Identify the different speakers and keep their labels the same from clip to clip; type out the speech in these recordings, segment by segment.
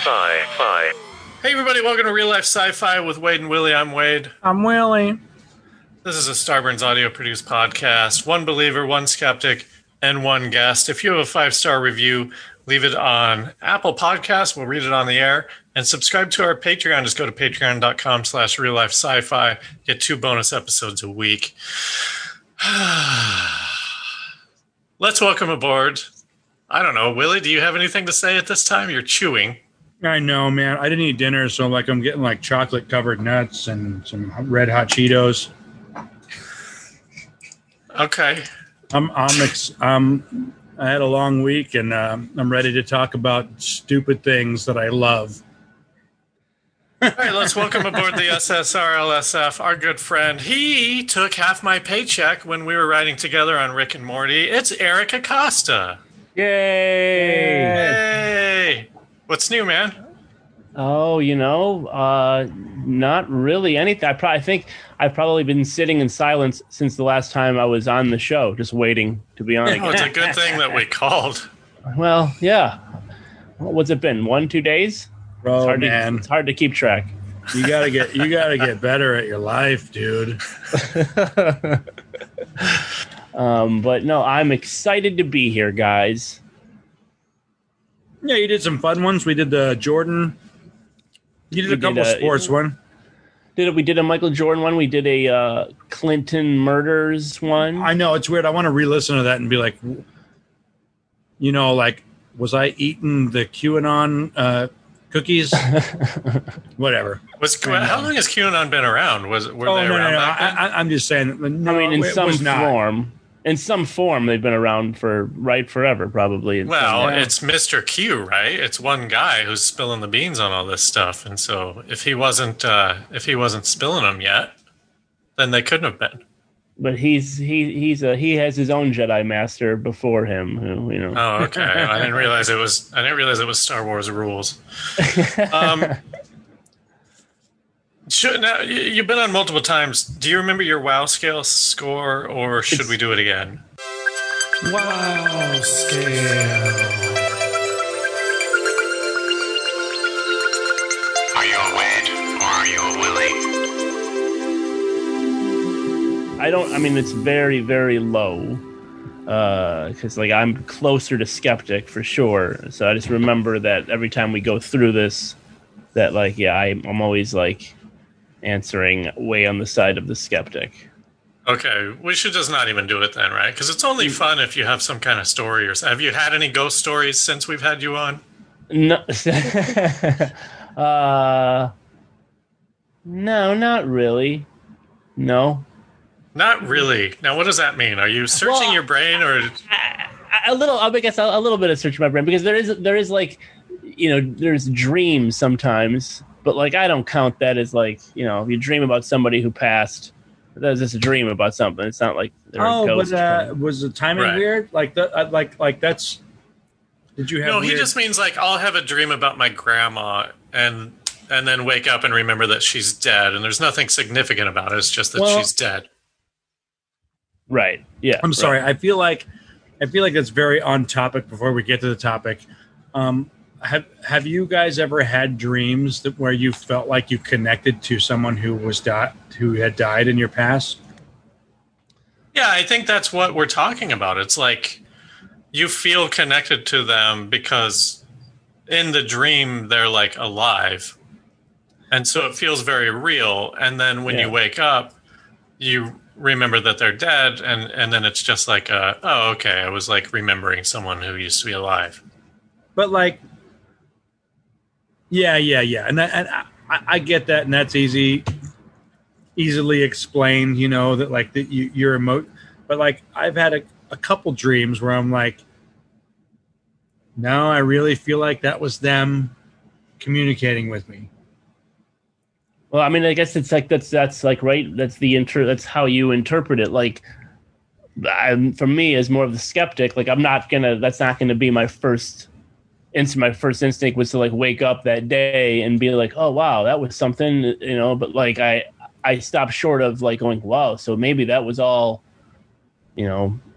Speaker 1: Sci-Fi. Hey everybody, welcome to Real Life Sci-Fi with Wade and Willie. I'm Wade.
Speaker 2: I'm Willie.
Speaker 1: This is a Starburns audio produced podcast. One believer, one skeptic, and one guest. If you have a 5-star review, leave it on Apple Podcasts. We'll read it on the air. And subscribe to our Patreon. Just go to patreon.com/reallifesci-fi. Get 2 bonus episodes a week. Let's welcome aboard. I don't know, Willie, do you have anything to say at this time? You're chewing.
Speaker 2: I know, man. I didn't eat dinner, so I'm getting like chocolate covered nuts and some red hot Cheetos.
Speaker 1: Okay.
Speaker 2: I had a long week, and I'm ready to talk about stupid things that I love.
Speaker 1: All right, let's welcome aboard the SSRLSF, our good friend. He took half my paycheck when we were riding together on Rick and Morty. It's Eric Acosta.
Speaker 2: Yay!
Speaker 1: Hey! What's new, man?
Speaker 3: Oh, not really anything. I think I've probably been sitting in silence since the last time I was on the show, just waiting to be on again.
Speaker 1: It's a good thing that we called.
Speaker 3: Well, yeah. What's it been? 1-2 days?
Speaker 2: Bro, man,
Speaker 3: it's hard to keep track.
Speaker 2: You gotta get better at your life, dude.
Speaker 3: But no, I'm excited to be here, guys.
Speaker 2: Yeah, you did some fun ones. We did the Jordan. You did a couple sports one.
Speaker 3: We did a Michael Jordan one. We did a Clinton murders one.
Speaker 2: I know, it's weird. I want to re-listen to that and be like, was I eating the QAnon cookies? Whatever.
Speaker 1: How long has QAnon been around? Were they around back then?
Speaker 2: I'm just saying. No,
Speaker 3: in some form. In some form, they've been around forever, probably.
Speaker 1: Well, it's Mr. Q, right? It's one guy who's spilling the beans on all this stuff, and so if he wasn't spilling them yet, then they couldn't have been.
Speaker 3: But he has his own Jedi Master before him.
Speaker 1: Oh, okay. I didn't realize it was Star Wars rules. Now, you've been on multiple times. Do you remember your WoW scale score, or should we do it again? WoW scale.
Speaker 4: Are you a Wade or are you a Willie?
Speaker 3: It's very, very low. Because I'm closer to skeptic for sure. So I just remember that every time we go through this, that I'm always answering way on the side of the skeptic.
Speaker 1: Okay, we should just not even do it then, right? Because it's only fun if you have some kind of story. Have you had any ghost stories since we've had you on?
Speaker 3: No, no, not really. No.
Speaker 1: Not really. Now, what does that mean? Are you searching your brain, or
Speaker 3: a little? I guess a little bit of searching my brain, because there is there's dreams sometimes, but I don't count that as if you dream about somebody who passed. That's just a dream about something. It's not like they're a ghost.
Speaker 2: Was the timing weird? That's. Did you have?
Speaker 1: No, he just means I'll have a dream about my grandma and then wake up and remember that she's dead, and there's nothing significant about it. It's just that she's dead.
Speaker 3: Right. Yeah.
Speaker 2: I'm sorry. I feel like that's very on topic. Before we get to the topic, have you guys ever had dreams where you felt like you connected to someone who had died in your past?
Speaker 1: Yeah, I think that's what we're talking about. It's you feel connected to them because in the dream they're alive, and so it feels very real. And then when you wake up, you remember that they're dead, and then it's just oh, okay, I was remembering someone who used to be alive.
Speaker 2: But yeah, and I get that, and that's easily explained. That you're but I've had a couple dreams where I'm no, I really feel like that was them communicating with me.
Speaker 3: Well, I guess it's that's right. That's how you interpret it. For me, as more of the skeptic, that's not gonna be my first instinct was to wake up that day and be oh wow, that was something, but I stopped short of going, wow, so maybe that was all,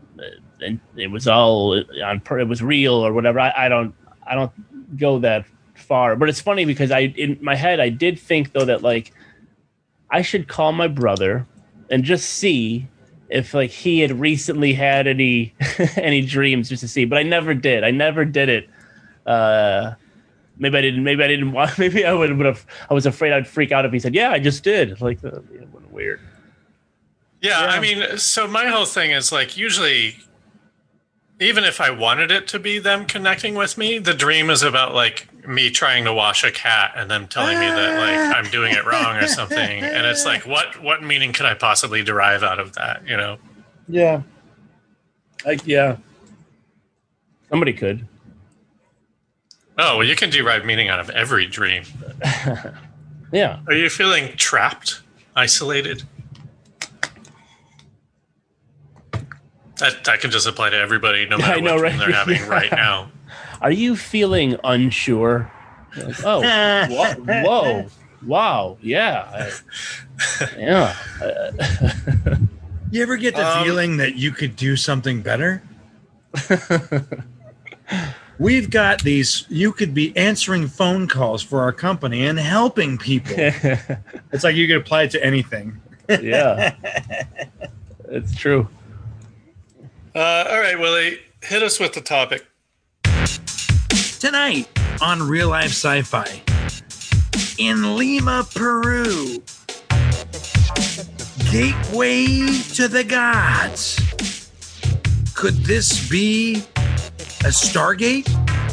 Speaker 3: and it was all it was real or whatever. I don't go that far. But it's funny because in my head I did think though that like I should call my brother and just see if like he had recently had any any dreams, just to see. But I never did. I never did it. Maybe I didn't want. Maybe I would have. I was afraid I'd freak out if he said, "Yeah, I just did." Like, weird.
Speaker 1: Yeah, I mean, so my whole thing is like usually, even if I wanted it to be them connecting with me, the dream is about like me trying to wash a cat and them telling me that like I'm doing it wrong or something. And it's like, what meaning could I possibly derive out of that? You know?
Speaker 2: Yeah. Yeah.
Speaker 3: Somebody could.
Speaker 1: Oh, well, you can derive meaning out of every dream.
Speaker 3: Yeah.
Speaker 1: Are you feeling trapped, isolated? That can just apply to everybody, no matter what dream they're having right now.
Speaker 3: Are you feeling unsure? Like, oh, whoa, wow, yeah, yeah.
Speaker 2: You ever get the feeling that you could do something better? We've got these. You could be answering phone calls for our company and helping people. It's like you could apply it to anything.
Speaker 3: Yeah, it's true.
Speaker 1: All right, Willie, hit us with the topic.
Speaker 2: Tonight on Real Life Sci-Fi, in Lima, Peru, gateway to the gods. Could this be a Stargate?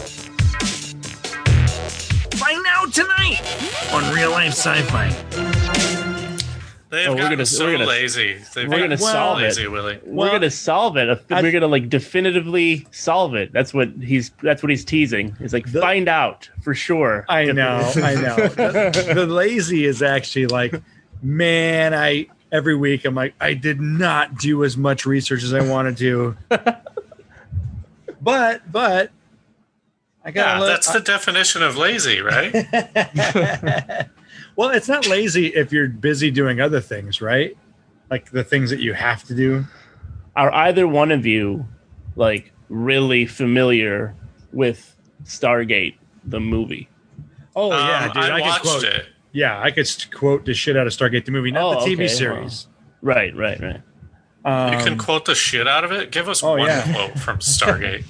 Speaker 2: Find out tonight on Real Life Sci-Fi.
Speaker 1: They've gotten lazy.
Speaker 3: We're gonna solve
Speaker 1: lazy,
Speaker 3: it,
Speaker 1: Willie.
Speaker 3: We're gonna solve it. We're gonna like definitively solve it. That's what he's teasing. He's like, find out for sure.
Speaker 2: I know. The lazy is actually like, man, every week I'm like, I did not do as much research as I wanted to. but I got
Speaker 1: that's the definition of lazy, right?
Speaker 2: Well, it's not lazy if you're busy doing other things, right? Like the things that you have to do.
Speaker 3: Are either one of you like really familiar with Stargate, the movie?
Speaker 2: Oh yeah, dude,
Speaker 1: I watched
Speaker 2: could quote
Speaker 1: it.
Speaker 2: Yeah, I could quote the shit out of Stargate the movie, not the TV series.
Speaker 3: Well, right.
Speaker 1: You can quote the shit out of it. Give us one quote from Stargate.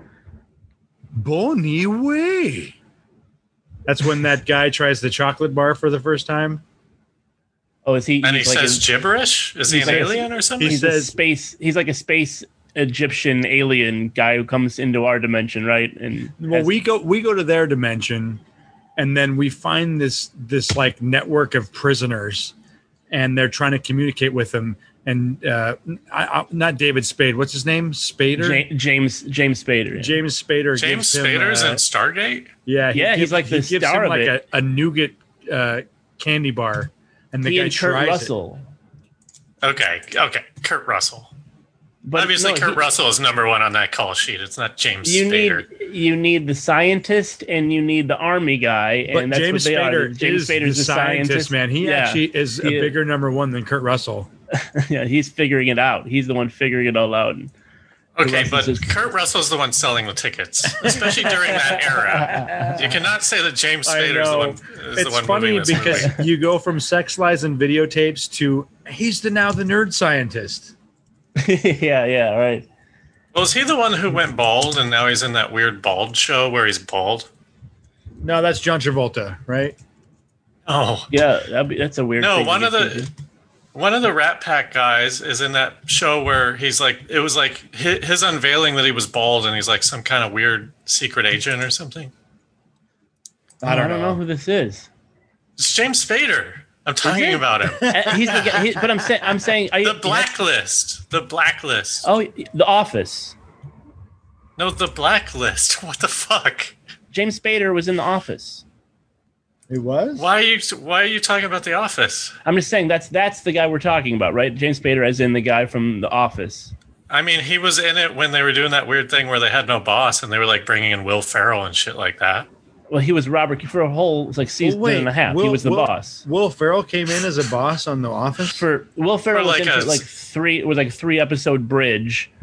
Speaker 2: Bonnie way. That's when that guy tries the chocolate bar for the first time.
Speaker 3: Oh, is he?
Speaker 1: And he says gibberish? Is he an alien or something?
Speaker 2: He says
Speaker 3: space. He's like a space Egyptian alien guy who comes into our dimension, right? And
Speaker 2: we go to their dimension, and then we find this like network of prisoners, and they're trying to communicate with them. And not David Spade. What's his name? Spader.
Speaker 3: James Spader. Yeah.
Speaker 2: James Spader.
Speaker 1: James Spader's in Stargate.
Speaker 2: Yeah,
Speaker 3: he's like the star of it.
Speaker 2: A nougat candy bar, and the guy
Speaker 3: and Kurt Russell.
Speaker 1: Okay, Kurt Russell.
Speaker 3: But
Speaker 1: obviously, Kurt Russell is number one on that call sheet. It's not James Spader.
Speaker 3: You need the scientist and you need the army guy,
Speaker 2: but
Speaker 3: and that's
Speaker 2: James
Speaker 3: what they
Speaker 2: Spader
Speaker 3: are. James Spader's
Speaker 2: the scientist, man. He actually is a bigger number one than Kurt Russell.
Speaker 3: Yeah, he's figuring it out. He's the one figuring it all out.
Speaker 1: Okay, but Kurt Russell's the one selling the tickets, especially during that era. You cannot say that James Spader is the one.
Speaker 2: It's funny because you go from sex lies and videotapes to he's now the nerd scientist.
Speaker 3: yeah, right.
Speaker 1: Well, is he the one who went bald and now he's in that weird bald show where he's bald?
Speaker 2: No, that's John Travolta, right?
Speaker 1: Oh,
Speaker 3: yeah, that's a weird.
Speaker 1: No,
Speaker 3: thing
Speaker 1: one of the Rat Pack guys is in that show where he's like, it was like his unveiling that he was bald and he's like some kind of weird secret agent or something.
Speaker 3: I don't know who this is.
Speaker 1: It's James Spader. I'm talking about him.
Speaker 3: He's the guy, but I'm saying
Speaker 1: the Blacklist. The Blacklist.
Speaker 3: Oh, The Office.
Speaker 1: No, The Blacklist. What the fuck?
Speaker 3: James Spader was in The Office.
Speaker 2: It was?
Speaker 1: Why are you talking about The Office?
Speaker 3: I'm just saying that's the guy we're talking about, right? James Spader, as in the guy from The Office.
Speaker 1: I mean, he was in it when they were doing that weird thing where they had no boss and they were like bringing in Will Ferrell and shit like that.
Speaker 3: Well, he was Robert for a whole season and a half. He was the boss.
Speaker 2: Will Ferrell came in as a boss on The Office.
Speaker 3: Will Ferrell was in like 3 episode bridge,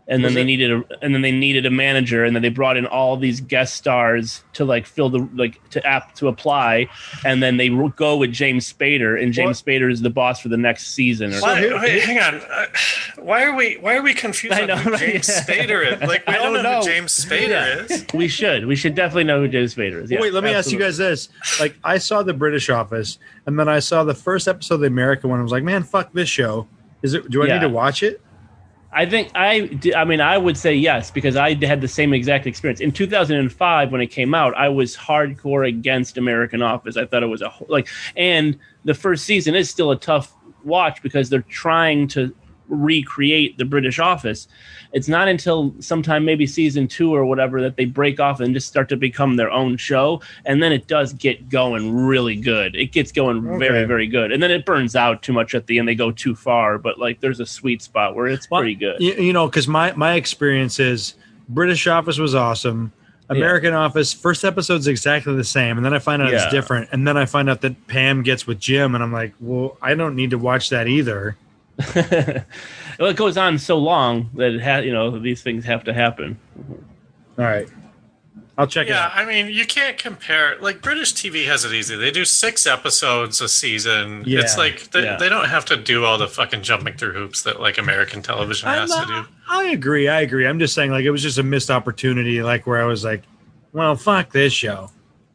Speaker 3: And
Speaker 2: Was
Speaker 3: then
Speaker 2: it-
Speaker 3: they needed a manager, and then they brought in all these guest stars to like fill the to apply, and then they go with James Spader, and James Spader is the boss for the next season. Or
Speaker 1: Wait, hang on. Why are we confused
Speaker 3: I
Speaker 1: on
Speaker 3: know,
Speaker 1: who
Speaker 3: right?
Speaker 1: James Spader is? Like we
Speaker 3: I
Speaker 1: all
Speaker 3: don't
Speaker 1: know
Speaker 3: know.
Speaker 1: who James Spader is.
Speaker 3: We should definitely know who James Spader is. Yeah,
Speaker 2: Wait, let me ask you guys this. Like, I saw the British Office, and then I saw the first episode of the American one. I was like, man, fuck this show. Do I
Speaker 3: Yeah.
Speaker 2: need to watch it?
Speaker 3: I think I would say yes, because I had the same exact experience. In 2005, when it came out, I was hardcore against American Office. I thought it was and the first season is still a tough watch because they're trying to recreate the British Office. It's not until sometime maybe season 2 or whatever that they break off and just start to become their own show, and then it does get going really good. It gets going very, very good, and then it burns out too much at the end. They go too far, but like there's a sweet spot where it's pretty good.
Speaker 2: You know, because my experience is British Office was awesome. American Office, first episode's exactly the same, and then I find out it's different, and then I find out that Pam gets with Jim, and I'm like, well, I don't need to watch that either.
Speaker 3: Well, it goes on so long that it has, these things have to happen.
Speaker 2: All right. I'll check it out.
Speaker 1: Yeah, I mean, you can't compare. Like, British TV has it easy. They do 6 episodes a season.
Speaker 2: Yeah.
Speaker 1: It's like they don't have to do all the fucking jumping through hoops that, like, American television has to do.
Speaker 2: I agree. I'm just saying, like, it was just a missed opportunity, like, where I was like, well, fuck this show.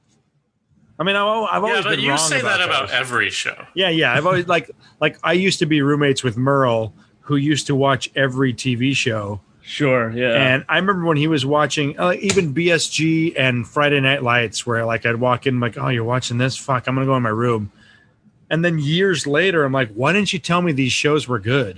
Speaker 2: I mean, I've always
Speaker 1: but
Speaker 2: been
Speaker 1: you
Speaker 2: wrong
Speaker 1: say that about
Speaker 2: those.
Speaker 1: every show.
Speaker 2: Yeah. I've always, like I used to be roommates with Merle, who used to watch every TV show.
Speaker 3: Sure, yeah.
Speaker 2: And I remember when he was watching even BSG and Friday Night Lights, where like I'd walk in like, oh, you're watching this? Fuck, I'm gonna go in my room. And then years later, I'm like, why didn't you tell me these shows were good?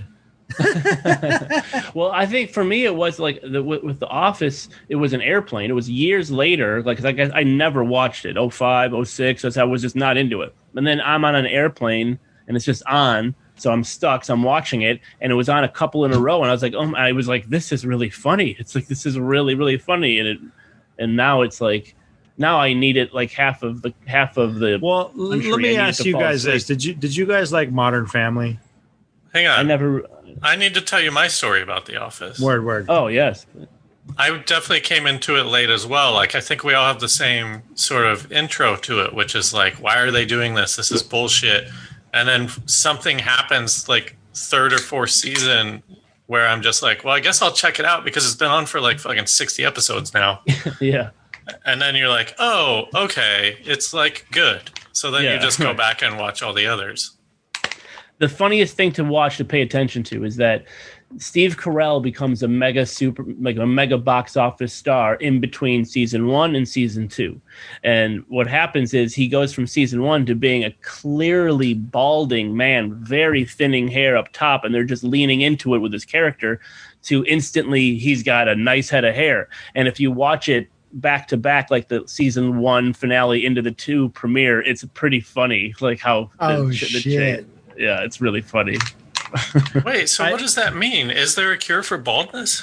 Speaker 3: Well, I think for me it was like with The Office, it was an airplane. It was years later, like 'cause I never watched it. 05, 06, I was just not into it. And then I'm on an airplane and it's just on, so I'm stuck. So I'm watching it, and it was on a couple in a row, and I was like, this is really funny. It's like this is really, really funny, and now it's like. Now I need it like half of the.
Speaker 2: Well, let me ask you guys this: Did you guys like Modern Family?
Speaker 1: Hang on.
Speaker 3: I
Speaker 1: I need to tell you my story about The Office.
Speaker 2: Word.
Speaker 3: Oh yes.
Speaker 1: I definitely came into it late as well. Like, I think we all have the same sort of intro to it, which is like, why are they doing this? This is bullshit. And then something happens like 3rd or 4th season where I'm just like, well, I guess I'll check it out because it's been on for like fucking 60 episodes now.
Speaker 3: Yeah.
Speaker 1: And then you're like, oh, okay, it's like good. So then you just go back and watch all the others.
Speaker 3: The funniest thing to watch, to pay attention to, is that Steve Carell becomes a mega box office star in between season 1 and season 2. And what happens is he goes from season 1 to being a clearly balding man, very thinning hair up top, and they're just leaning into it with his character, to instantly he's got a nice head of hair. And if you watch it back to back, like the season 1 finale into the 2 premiere, it's pretty funny, like how
Speaker 2: Shit.
Speaker 3: yeah, it's really funny.
Speaker 1: Wait, so what does that mean? Is there a cure for baldness?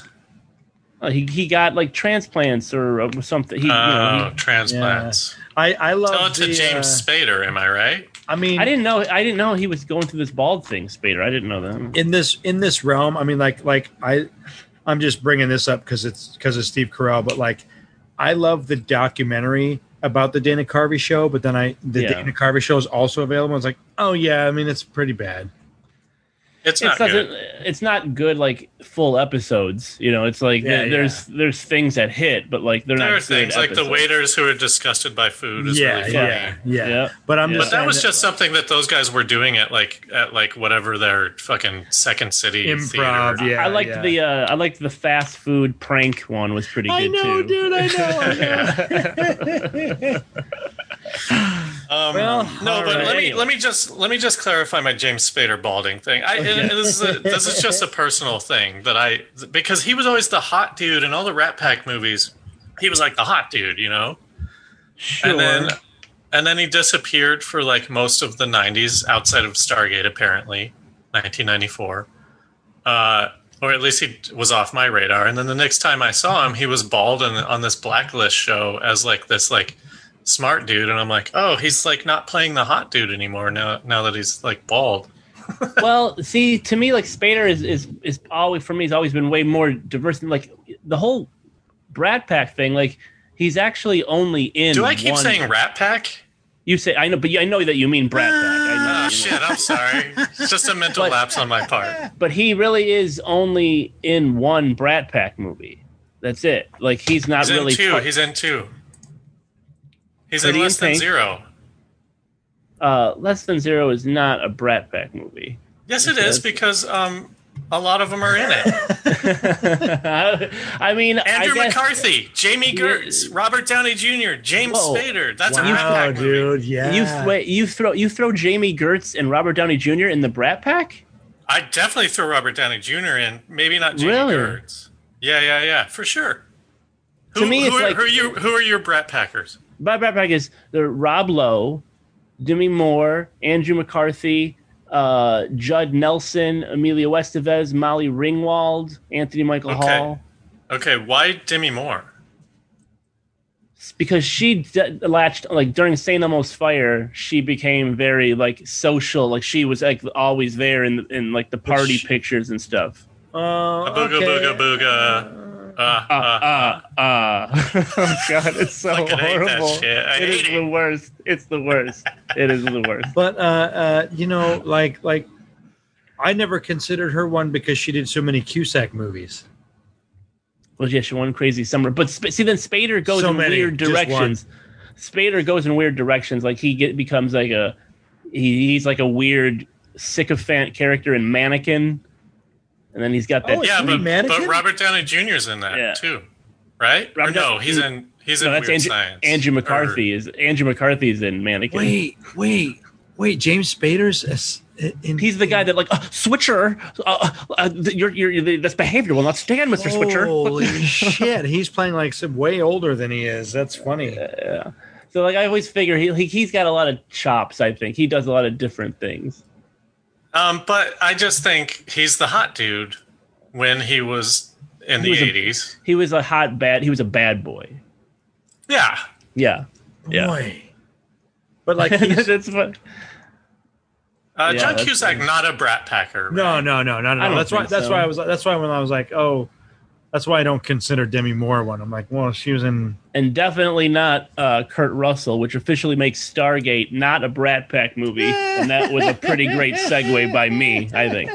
Speaker 3: He got like transplants or something.
Speaker 1: Transplants.
Speaker 2: Yeah. I love
Speaker 1: Tell it to James Spader, am I right?
Speaker 2: I mean,
Speaker 3: I didn't know he was going through this bald thing, Spader. I didn't know that.
Speaker 2: in this realm, I mean, I'm just bringing this up because of Steve Carell, but like, I love the documentary about the Dana Carvey show, but then Dana Carvey show is also available. It's like, oh yeah, I mean, it's pretty bad.
Speaker 1: It's not good.
Speaker 3: It's not good, like full episodes. It's like there's things that hit, but like they're not.
Speaker 1: There are
Speaker 3: good
Speaker 1: things like
Speaker 3: episodes.
Speaker 1: the waiters who are disgusted by food is really funny.
Speaker 2: Yeah. But
Speaker 1: that was just something that those guys were doing at whatever their fucking Second City
Speaker 2: improv.
Speaker 1: theater.
Speaker 3: I liked the fast food prank one was pretty good too.
Speaker 2: Dude, I know.
Speaker 1: Let me just clarify my James Spader balding thing. This is just a personal thing because he was always the hot dude in all the Rat Pack movies. He was like the hot dude,
Speaker 3: Sure.
Speaker 1: And then he disappeared for like most of the 90s outside of Stargate, apparently 1994. Or at least he was off my radar. And then the next time I saw him, he was bald and on this Blacklist show as like this like smart dude, and I'm like, oh, he's like not playing the hot dude anymore now that he's like bald.
Speaker 3: Well, see, to me, like Spader is always for me. He's always been way more diverse than like the whole Brat Pack thing. Like he's actually only in.
Speaker 1: Do I keep
Speaker 3: one,
Speaker 1: saying Rat Pack?
Speaker 3: You say I know, but I know that you mean Brat Pack. I know
Speaker 1: Oh shit! I'm sorry. It's just a mental lapse on my part.
Speaker 3: But he really is only in one Brat Pack movie. That's it. Like he's not
Speaker 1: He's in
Speaker 3: really.
Speaker 1: two. He's in two. He's
Speaker 3: Pretty
Speaker 1: in
Speaker 3: in
Speaker 1: Less Than
Speaker 3: Pink.
Speaker 1: Zero.
Speaker 3: Less Than Zero is not a Brat Pack movie.
Speaker 1: Yes, it is because a lot of them are in it.
Speaker 3: I mean,
Speaker 1: Andrew
Speaker 3: I guess,
Speaker 1: McCarthy, Jamie Gertz, Robert Downey Jr., James
Speaker 3: Whoa.
Speaker 1: Spader. That's a
Speaker 2: Wow,
Speaker 1: Rat Pack movie.
Speaker 2: dude. Yeah.
Speaker 3: You throw Jamie Gertz and Robert Downey Jr. in the Brat Pack.
Speaker 1: I definitely throw Robert Downey Jr. in. Maybe not Jamie
Speaker 3: Really?
Speaker 1: Gertz. Yeah, for sure.
Speaker 3: To me, it's like-
Speaker 1: who are your Brat Packers?
Speaker 3: My Brat Pack is the Rob Lowe, Demi Moore, Andrew McCarthy, Judd Nelson, Emilio Estevez, Molly Ringwald, Anthony Michael
Speaker 1: Okay.
Speaker 3: Hall.
Speaker 1: Okay, why Demi Moore?
Speaker 3: It's because she latched like during St. Elmo's Fire. She became very like social. Like she was like always there in like the party
Speaker 2: Which-
Speaker 3: pictures and stuff.
Speaker 1: Booga booga booga.
Speaker 3: Oh God, it's so
Speaker 1: Fucking hate that
Speaker 3: horrible.
Speaker 1: shit. I
Speaker 3: It is
Speaker 1: hate
Speaker 3: the
Speaker 1: it.
Speaker 3: worst. It's the worst. It is the worst.
Speaker 2: But you know, like I never considered her one because she did so many Cusack movies.
Speaker 3: Well, yeah, she won Crazy Summer, but see, then Spader goes
Speaker 2: So
Speaker 3: in
Speaker 2: many,
Speaker 3: weird
Speaker 2: just
Speaker 3: directions. Spader goes in weird directions. Like becomes like he's like a weird sycophant character in Mannequin, and then he's got that.
Speaker 2: Oh,
Speaker 1: Yeah,
Speaker 2: Sweet
Speaker 1: but
Speaker 2: Mannequin?
Speaker 1: Robert Downey Jr.'s in that
Speaker 3: Yeah.
Speaker 1: too, right? Or
Speaker 3: Robert
Speaker 1: no,
Speaker 3: Downey-
Speaker 1: he's in
Speaker 3: no, that's
Speaker 1: Weird
Speaker 3: Andrew,
Speaker 1: Science.
Speaker 3: Andrew
Speaker 1: Or-
Speaker 3: McCarthy is in Mannequin.
Speaker 2: Wait! James Spader's in.
Speaker 3: He's the guy that like Switcher. This behavior will not stand, Mister Switcher.
Speaker 2: Holy shit! He's playing like some way older than he is. That's funny.
Speaker 3: Yeah. So like I always figure he's got a lot of chops. I think he does a lot of different things.
Speaker 1: But I just think he's the hot dude when he was in the
Speaker 3: was a-
Speaker 1: 80s.
Speaker 3: He was he was a bad boy.
Speaker 1: Yeah.
Speaker 3: Yeah. Yeah.
Speaker 2: Boy. But like he's,
Speaker 3: That's what. Yeah,
Speaker 1: John
Speaker 3: that's
Speaker 1: Cusack,
Speaker 3: funny.
Speaker 1: not a Brat Packer.
Speaker 2: no.
Speaker 3: I don't
Speaker 2: That's why.
Speaker 3: think
Speaker 2: That's
Speaker 3: so.
Speaker 2: why I was. That's why when I was like, oh, that's why I don't consider Demi Moore one. I'm like, well, she was in.
Speaker 3: And definitely not Kurt Russell, which officially makes Stargate not a Brat Pack movie. And that was a pretty great segue by me, I think.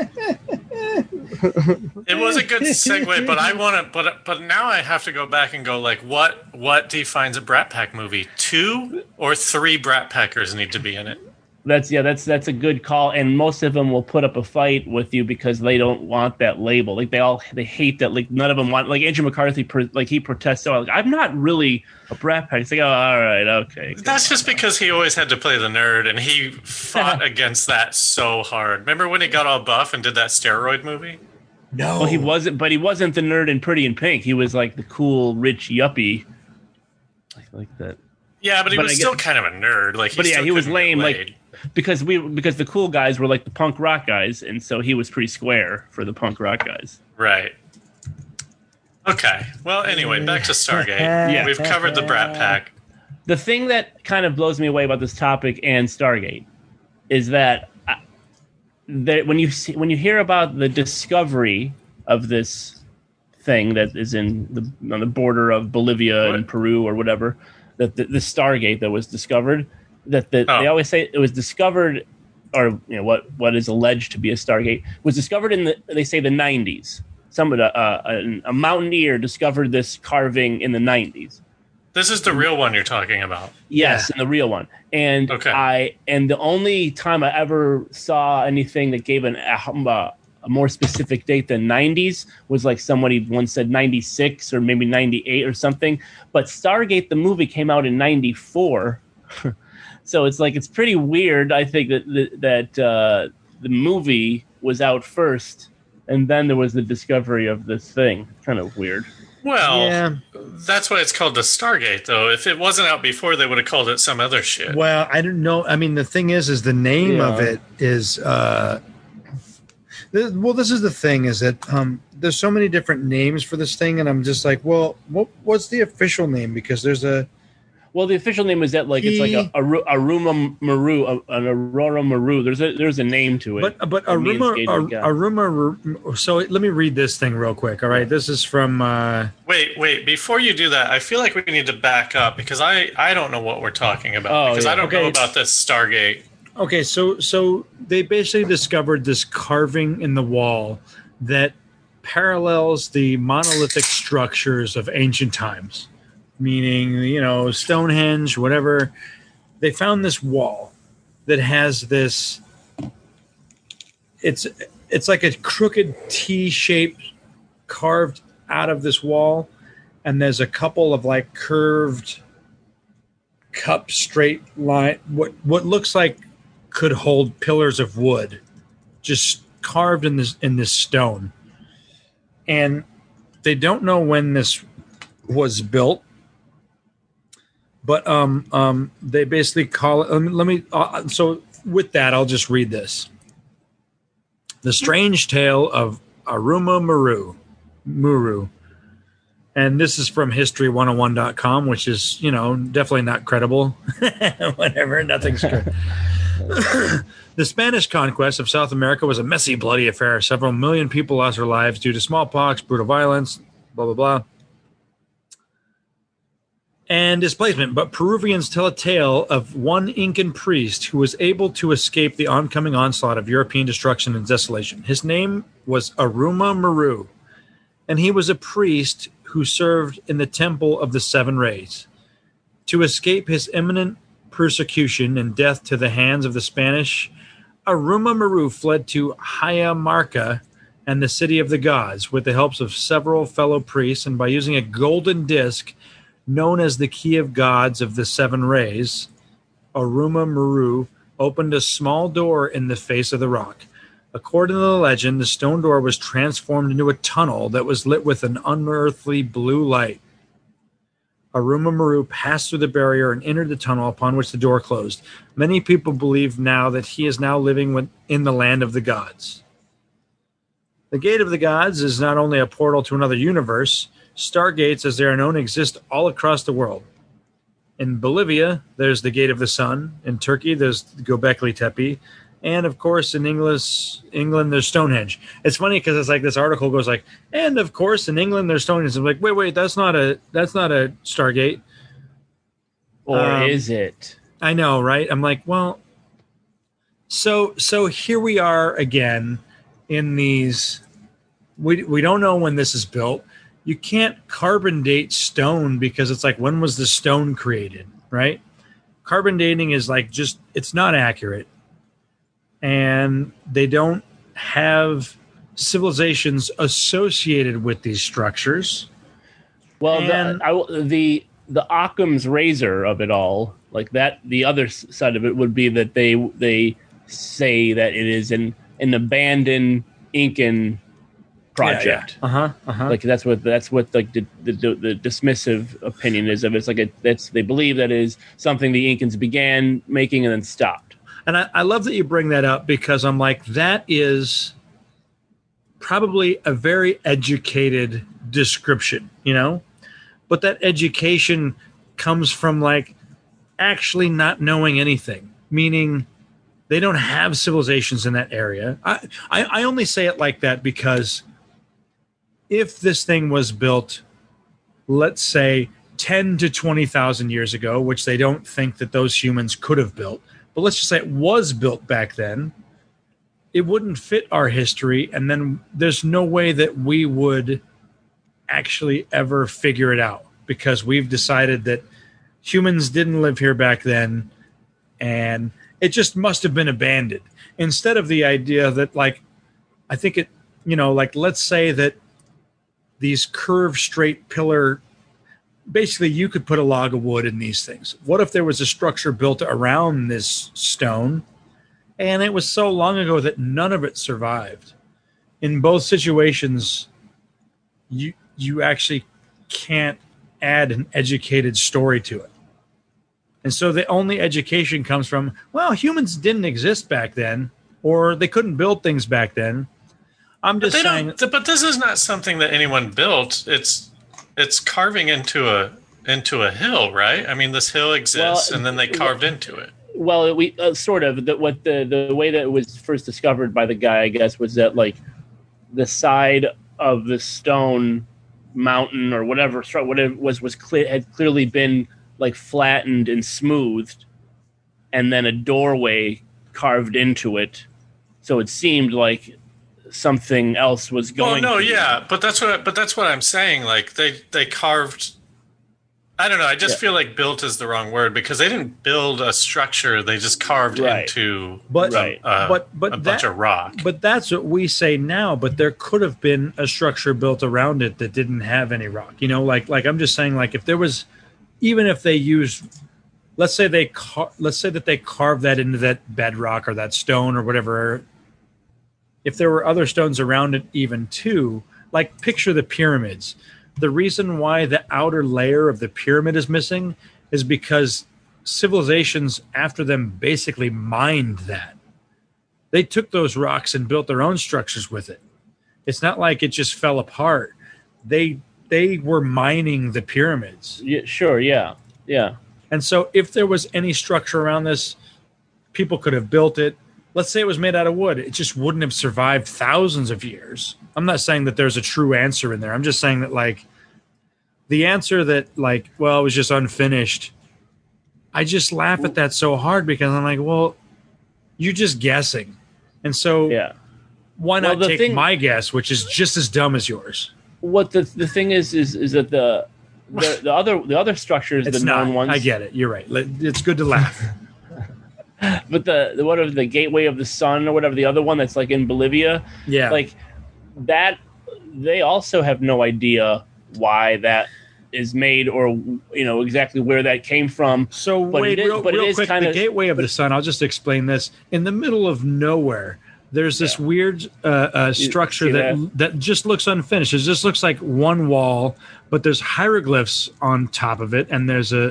Speaker 1: It was a good segue, but I want to. But now I have to go back and go like, what defines a Brat Pack movie? 2 or 3 Brat Packers need to be in it.
Speaker 3: That's a good call, and most of them will put up a fight with you because they don't want that label. Like they hate that. Like none of them want. Like Andrew McCarthy, he protests. So like, I'm not really a Brat Pack. It's like, oh, all right, okay.
Speaker 1: That's just because he always had to play the nerd, and he fought against that so hard. Remember when he got all buff and did that steroid movie?
Speaker 2: No,
Speaker 3: Well, he wasn't the nerd in Pretty in Pink. He was like the cool rich yuppie, like that.
Speaker 1: Yeah, but he
Speaker 3: But
Speaker 1: was
Speaker 3: I
Speaker 1: still
Speaker 3: get-
Speaker 1: kind of a nerd. Like,
Speaker 3: But yeah,
Speaker 1: still
Speaker 3: he was
Speaker 1: couldn't get
Speaker 3: lame.
Speaker 1: laid.
Speaker 3: Like because the cool guys were like the punk rock guys, and so he was pretty square for the punk rock guys.
Speaker 1: Right. Okay. Well, anyway, back to Stargate.
Speaker 3: Yeah.
Speaker 1: We've covered the Brat Pack.
Speaker 3: The thing that kind of blows me away about this topic and Stargate is that when you hear about the discovery of this thing that is on the border of Bolivia and Peru or whatever, that the Stargate that was discovered, they always say it was discovered, or what is alleged to be a Stargate was discovered in the 90s. Somebody, a mountaineer discovered this carving in the 90s.
Speaker 1: This is the real one you're talking about.
Speaker 3: Yes, and the real one. And
Speaker 1: Okay.
Speaker 3: the only time I ever saw anything that gave a more specific date than 90s was like somebody once said 96 or maybe 98 or something. But Stargate, the movie, came out in 94. So it's pretty weird, I think, that the movie was out first and then there was the discovery of this thing. Kind of weird.
Speaker 1: Well,
Speaker 2: Yeah.
Speaker 1: that's why it's called the Stargate, though. If it wasn't out before, they would have called it some other shit.
Speaker 2: Well, I don't know. I mean, the thing is the name of
Speaker 3: Yeah.
Speaker 2: it is. This is the thing: is that there's so many different names for this thing, and I'm just like, well, what's the official name? Because there's a
Speaker 3: Well, the official name is that it's like a Aruma Maru, an Aurora Maru. There's a name to it.
Speaker 2: But Aruma. So let me read this thing real quick. All right, this is from.
Speaker 1: Wait! Before you do that, I feel like we need to back up because I don't know what we're talking about because I don't know about this Stargate.
Speaker 2: Okay, so they basically discovered this carving in the wall that parallels the monolithic structures of ancient times. Meaning, Stonehenge, whatever. They found this wall that has this. It's like a crooked T shape carved out of this wall, and there's a couple of like curved cup straight line. What looks like could hold pillars of wood, just carved in this stone, and they don't know when this was built. But they basically call it. So with that, I'll just read this: "The Strange Tale of Aruma Muru," and this is from History101.com, which is definitely not credible. Whatever, nothing's good. The Spanish conquest of South America was a messy, bloody affair. Several million people lost their lives due to smallpox, brutal violence, blah blah blah, and displacement. But Peruvians tell a tale of one Incan priest who was able to escape the oncoming onslaught of European destruction and desolation. His name was Aruma Maru, and he was a priest who served in the Temple of the Seven Rays. To escape his imminent persecution and death to the hands of the Spanish, Aruma Maru fled to Hayamarca and the city of the gods with the help of several fellow priests, and by using a golden disc known as the Key of Gods of the Seven Rays, Aruma Maru opened a small door in the face of the rock. According to the legend, the stone door was transformed into a tunnel that was lit with an unearthly blue light. Aruma Maru passed through the barrier and entered the tunnel, upon which the door closed. Many people believe now that he is now living in the land of the gods. The Gate of the Gods is not only a portal to another universe. Stargates, as they are known, exist all across the world. In Bolivia, there's the Gate of the Sun. In Turkey, there's Göbekli Tepe. And, of course, in England, there's Stonehenge. It's funny because it's like this article goes like, and, of course, in England, there's Stonehenge. I'm like, wait, that's not a Stargate.
Speaker 3: Or is it?
Speaker 2: I know, right? I'm like, well, so here we are again in these. We don't know when this is built. You can't carbon date stone because it's like, when was the stone created, right? Carbon dating is like it's not accurate. And they don't have civilizations associated with these structures.
Speaker 3: Well, the Occam's razor of it all, like that, the other side of it would be that they say that it is an abandoned Incan project.
Speaker 2: Yeah.
Speaker 3: Like that's what like the dismissive opinion is of it. It's like they believe that is something the Incans began making and then stopped.
Speaker 2: And I love that you bring that up because I'm like, that is probably a very educated description, but that education comes from like actually not knowing anything, meaning they don't have civilizations in that area. I only say it like that because if this thing was built, let's say 10 to 20,000 years ago, which they don't think that those humans could have built, but let's just say it was built back then, it wouldn't fit our history, and then there's no way that we would actually ever figure it out because we've decided that humans didn't live here back then, and it just must have been abandoned. Instead of the idea that, like, I think it, like, let's say that these curved straight pillar, basically you could put a log of wood in these things. What if there was a structure built around this stone and it was so long ago that none of it survived? In both situations, you actually can't add an educated story to it. And so the only education comes from, well, humans didn't exist back then, or they couldn't build things back then. I'm just saying.
Speaker 1: But this is not something that anyone built. It's carving into into a hill, right? I mean, this hill exists,
Speaker 3: Well,
Speaker 1: and then they carved into it.
Speaker 3: Well, we sort of the way that it was first discovered by the guy, I guess, was that like the side of the stone mountain or whatever it was had clearly been like flattened and smoothed, and then a doorway carved into it, so it seemed like something else was going.
Speaker 1: Oh no,
Speaker 3: to
Speaker 1: yeah, but that's what I'm saying. Like they carved. I don't know. I just feel like built is the wrong word because they didn't build a structure. They just carved into
Speaker 2: But
Speaker 1: a bunch of rock.
Speaker 2: But that's what we say now. But there could have been a structure built around it that didn't have any rock. You know, like I'm just saying, like if there was, even if they used, let's say that they carved that into that bedrock or that stone or whatever. If there were other stones around it, even too, like picture the pyramids. The reason why the outer layer of the pyramid is missing is because civilizations after them basically mined that. They took those rocks and built their own structures with it. It's not like it just fell apart. They were mining the pyramids.
Speaker 3: Yeah, sure, yeah.
Speaker 2: And so if there was any structure around this, people could have built it. Let's say it was made out of wood. It just wouldn't have survived thousands of years. I'm not saying that there's a true answer in there. I'm just saying that, like, the answer that, like, well, it was just unfinished. I just laugh at that so hard because I'm like, well, you're just guessing. And so why not take my guess, which is just as dumb as yours?
Speaker 3: What the thing is that the other structures,
Speaker 2: it's
Speaker 3: the
Speaker 2: not
Speaker 3: known ones.
Speaker 2: I get it. You're right. It's good to laugh.
Speaker 3: But the Gateway of the Sun or whatever, the other one that's like in Bolivia, like that, they also have no idea why that is made or exactly where that came from.
Speaker 2: So wait, real quick, the Gateway of the Sun. I'll just explain this. In the middle of nowhere, there's this weird structure that just looks unfinished. It just looks like one wall, but there's hieroglyphs on top of it, and there's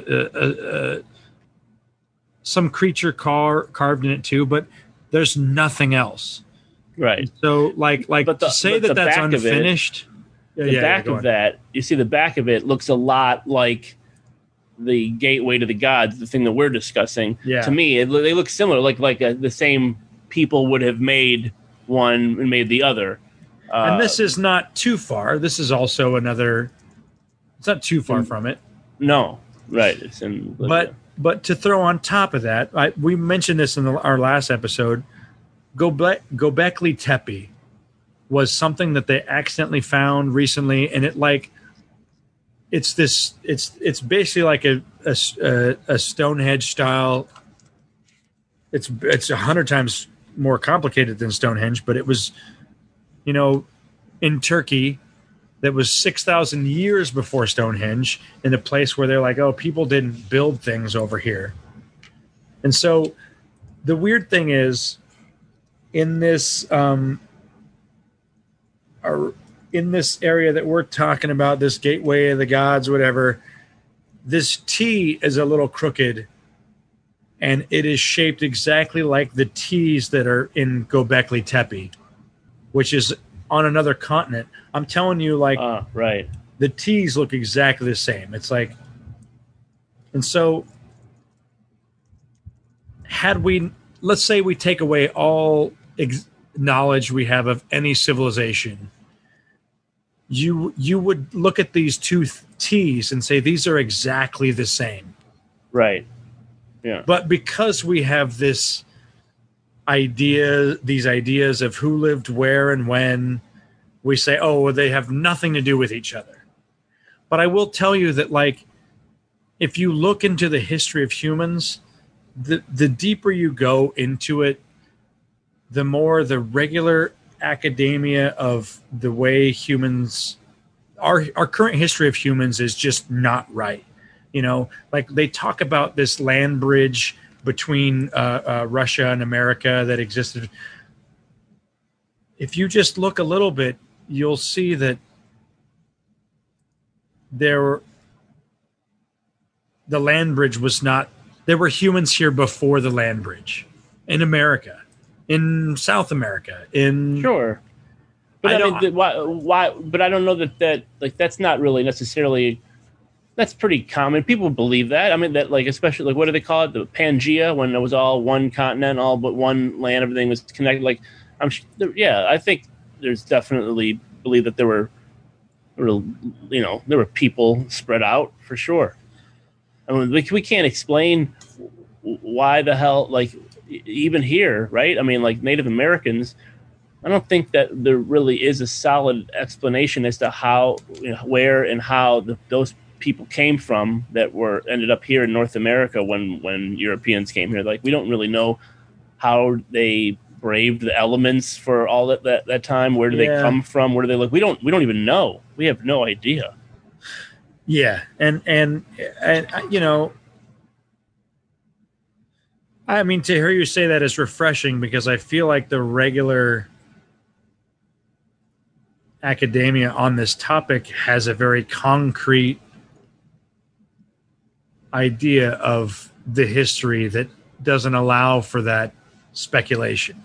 Speaker 2: some creature carved in it too, but there's nothing else.
Speaker 3: Right.
Speaker 2: So to say that that's unfinished.
Speaker 3: The back of that, you see the back of it looks a lot like the Gateway to the Gods, the thing that we're discussing.
Speaker 2: Yeah.
Speaker 3: To me, they look similar, like the same people would have made one and made the other.
Speaker 2: And this is not too far. This is also another. It's not too far from it.
Speaker 3: No, right. It's in.
Speaker 2: But to throw on top of that, we mentioned this in our last episode. Göbekli Tepe was something that they accidentally found recently, and it's basically like a Stonehenge style. It's 100 times more complicated than Stonehenge, but it was, in Turkey. That was 6,000 years before Stonehenge, in a place where they're like, oh, people didn't build things over here. And so the weird thing is, in this area that we're talking about, this Gateway of the Gods, whatever, this T is a little crooked, and it is shaped exactly like the T's that are in Göbekli Tepe, which is on another continent. I'm telling you,
Speaker 3: right.
Speaker 2: The T's look exactly the same. It's like, and so let's say we take away all knowledge we have of any civilization, you would look at these two T's and say these are exactly the same.
Speaker 3: Right. Yeah.
Speaker 2: But because we have these ideas of who lived where and when, we say, oh, well, they have nothing to do with each other. But I will tell you that, if you look into the history of humans, the deeper you go into it, the more the regular academia of the way humans, our current history of humans is just not right. They talk about this land bridge between Russia and America that existed. If you just look a little bit, you'll see that the land bridge was not. There were humans here before the land bridge in America, in South America, in
Speaker 3: sure. But why? But I don't know that that's not really necessarily That's pretty common. People believe that. I mean, that like especially like what do they call it? The Pangea, when it was all one continent, all but one land, everything was connected. Like yeah, I think there's definitely believe that there were people spread out for sure. I mean, we can't explain why the hell, like even here, right? I mean, like Native Americans, I don't think that there really is a solid explanation as to how, where, and how those people came from that ended up here in North America when Europeans came here. Like we don't really know how they braved the elements for all that time. Where do they come from? Where do they look? We don't even know. We have no idea.
Speaker 2: Yeah, and I mean, to hear you say that is refreshing, because I feel like the regular academia on this topic has a very concrete idea of the history that doesn't allow for that speculation.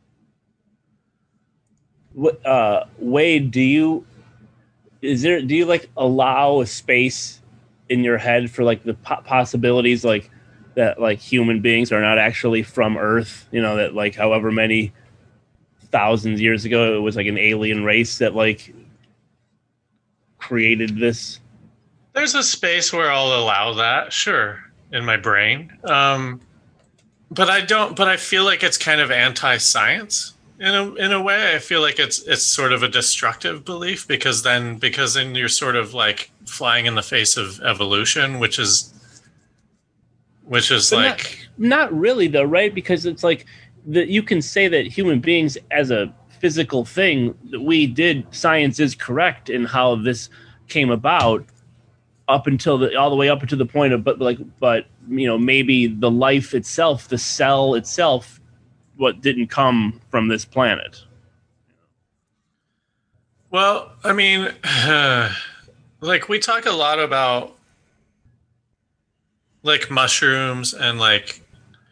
Speaker 3: Wade, do you like allow a space in your head for like the possibilities, like that, like human beings are not actually from Earth, that like however many thousands of years ago it was like an alien race that like created this?
Speaker 1: There's a space where I'll allow that, sure, in my brain. But I feel like it's kind of anti-science in a way. I feel like it's sort of a destructive belief, because then you're sort of like flying in the face of evolution, which is like
Speaker 3: not really though, right? Because it's like you can say that human beings as a physical thing, science is correct in how this came about all the way up to the point of, but maybe the life itself, the cell itself, what didn't come from this planet.
Speaker 1: Well, I mean, like we talk a lot about like mushrooms and like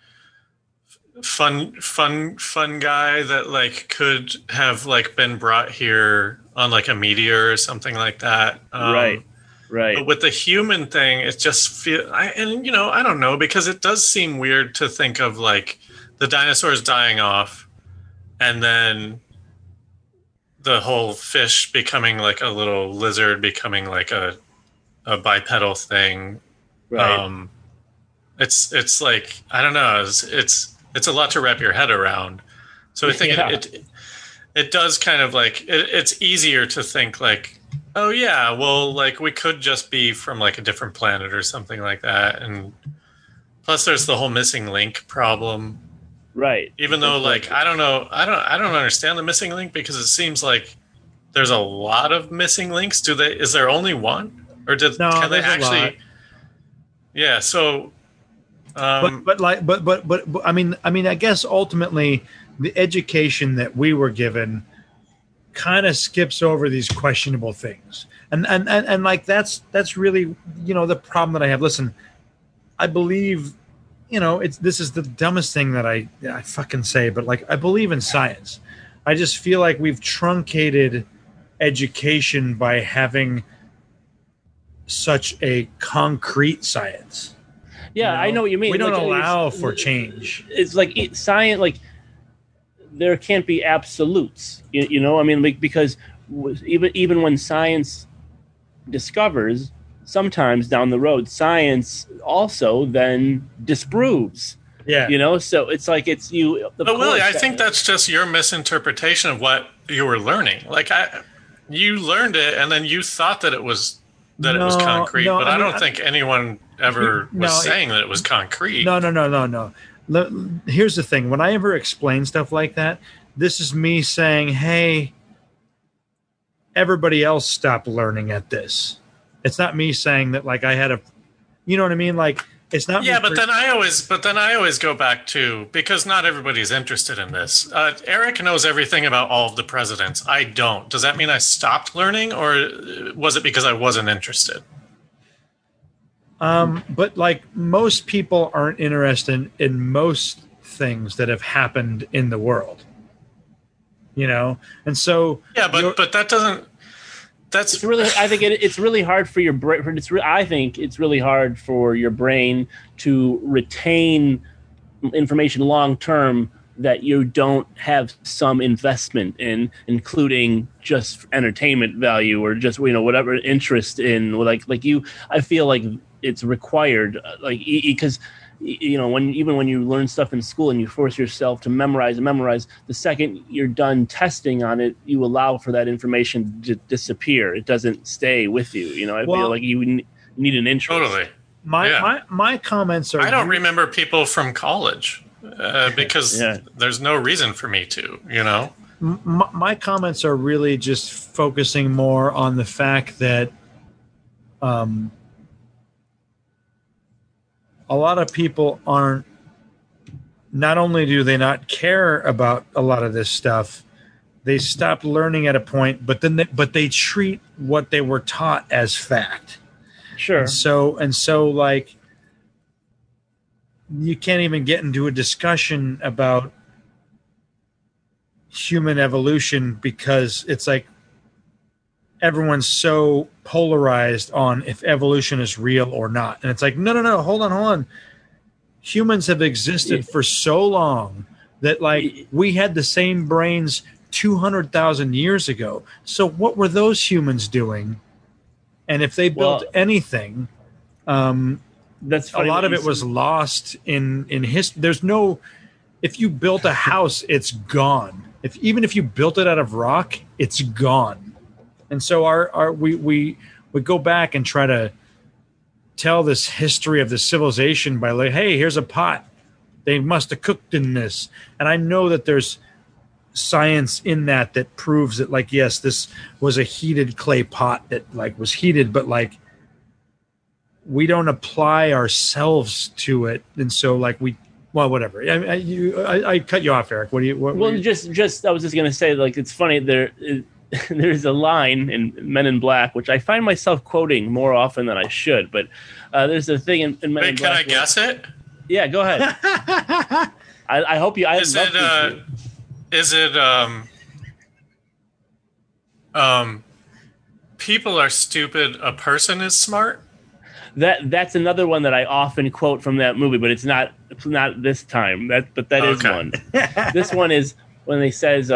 Speaker 1: fungi that like could have like been brought here on like a meteor or something like that.
Speaker 3: Right.
Speaker 1: But with the human thing, it just I don't know, because it does seem weird to think of like the dinosaurs dying off and then the whole fish becoming like a little lizard, becoming like a bipedal thing.
Speaker 3: Right.
Speaker 1: It's like, I don't know, it's a lot to wrap your head around. So I think it does kind of like it's easier to think like, oh yeah, well, like we could just be from like a different planet or something like that. And plus there's the whole missing link problem.
Speaker 3: Right.
Speaker 1: Even though like I don't know, I don't understand the missing link, because it seems like there's a lot of missing links. Is there only one? Or can they actually? Yeah, so
Speaker 2: but I mean I guess ultimately the education that we were given kind of skips over these questionable things, and like that's really the problem that I have. Listen, I believe this is the dumbest thing that I fucking say, but like I believe in science. I just feel like we've truncated education by having such a concrete science.
Speaker 3: Yeah, I know what you mean.
Speaker 2: We don't allow for change.
Speaker 3: It's like science, like there can't be absolutes. I mean, like, because even when science discovers, sometimes down the road, science also then disproves.
Speaker 2: Yeah.
Speaker 3: So it's like it's you.
Speaker 1: But Willie, I think that's just your misinterpretation of what you were learning. Like you learned it, and then you thought that it was concrete.
Speaker 2: No,
Speaker 1: but I don't think anyone ever was saying that it was concrete.
Speaker 2: No. Here's the thing. When I ever explain stuff like that, this is me saying, hey, everybody else stop learning at this. It's not me saying that like I had a, you know what I mean? Like it's not.
Speaker 1: Yeah, but then I always go back to, because not everybody's interested in this. Eric knows everything about all of the presidents. I don't. Does that mean I stopped learning, or was it because I wasn't interested?
Speaker 2: But like most people aren't interested in most things that have happened in the world, and so
Speaker 1: yeah, but that doesn't. that's
Speaker 3: It's really, I think it's really hard for your brain. I think it's really hard for your brain to retain information long term that you don't have some investment in, including just entertainment value or just whatever interest in. Like you, I feel like it's required, like because when you learn stuff in school and you force yourself to memorize, the second you're done testing on it, you allow for that information to disappear. It doesn't stay with you. I feel like you need an interest.
Speaker 1: totally.
Speaker 2: My comments are.
Speaker 1: I don't remember people from college because there's no reason for me to.
Speaker 2: My comments are really just focusing more on the fact that a lot of people aren't. Not only do they not care about a lot of this stuff, they stop learning at a point. But they treat what they were taught as fact.
Speaker 3: Sure.
Speaker 2: And so, like, you can't even get into a discussion about human evolution because it's like everyone's so polarized on if evolution is real or not. And it's like, no, hold on. Humans have existed for so long that, like, we had the same brains 200,000 years ago. So what were those humans doing? And if they built anything,
Speaker 3: that's
Speaker 2: a lot of it was lost in history. There's no, if you built a house, it's gone. Even if you built it out of rock, it's gone. And so we go back and try to tell this history of the civilization by like, hey, here's a pot. They must have cooked in this. And I know that there's science in that proves that, like, yes, this was a heated clay pot that, like, was heated, but, like, we don't apply ourselves to it. And so, like, whatever. I cut you off, Eric.
Speaker 3: Just I was just going to say, like, it's funny there's a line in Men in Black, which I find myself quoting more often than I should, but there's a thing in Men in Black.
Speaker 1: Can I guess it?
Speaker 3: Yeah, go ahead. I hope you.
Speaker 1: Is it people are stupid, a person is smart?
Speaker 3: That's another one that I often quote from that movie, but it's not this time. But that is one. This one is when he says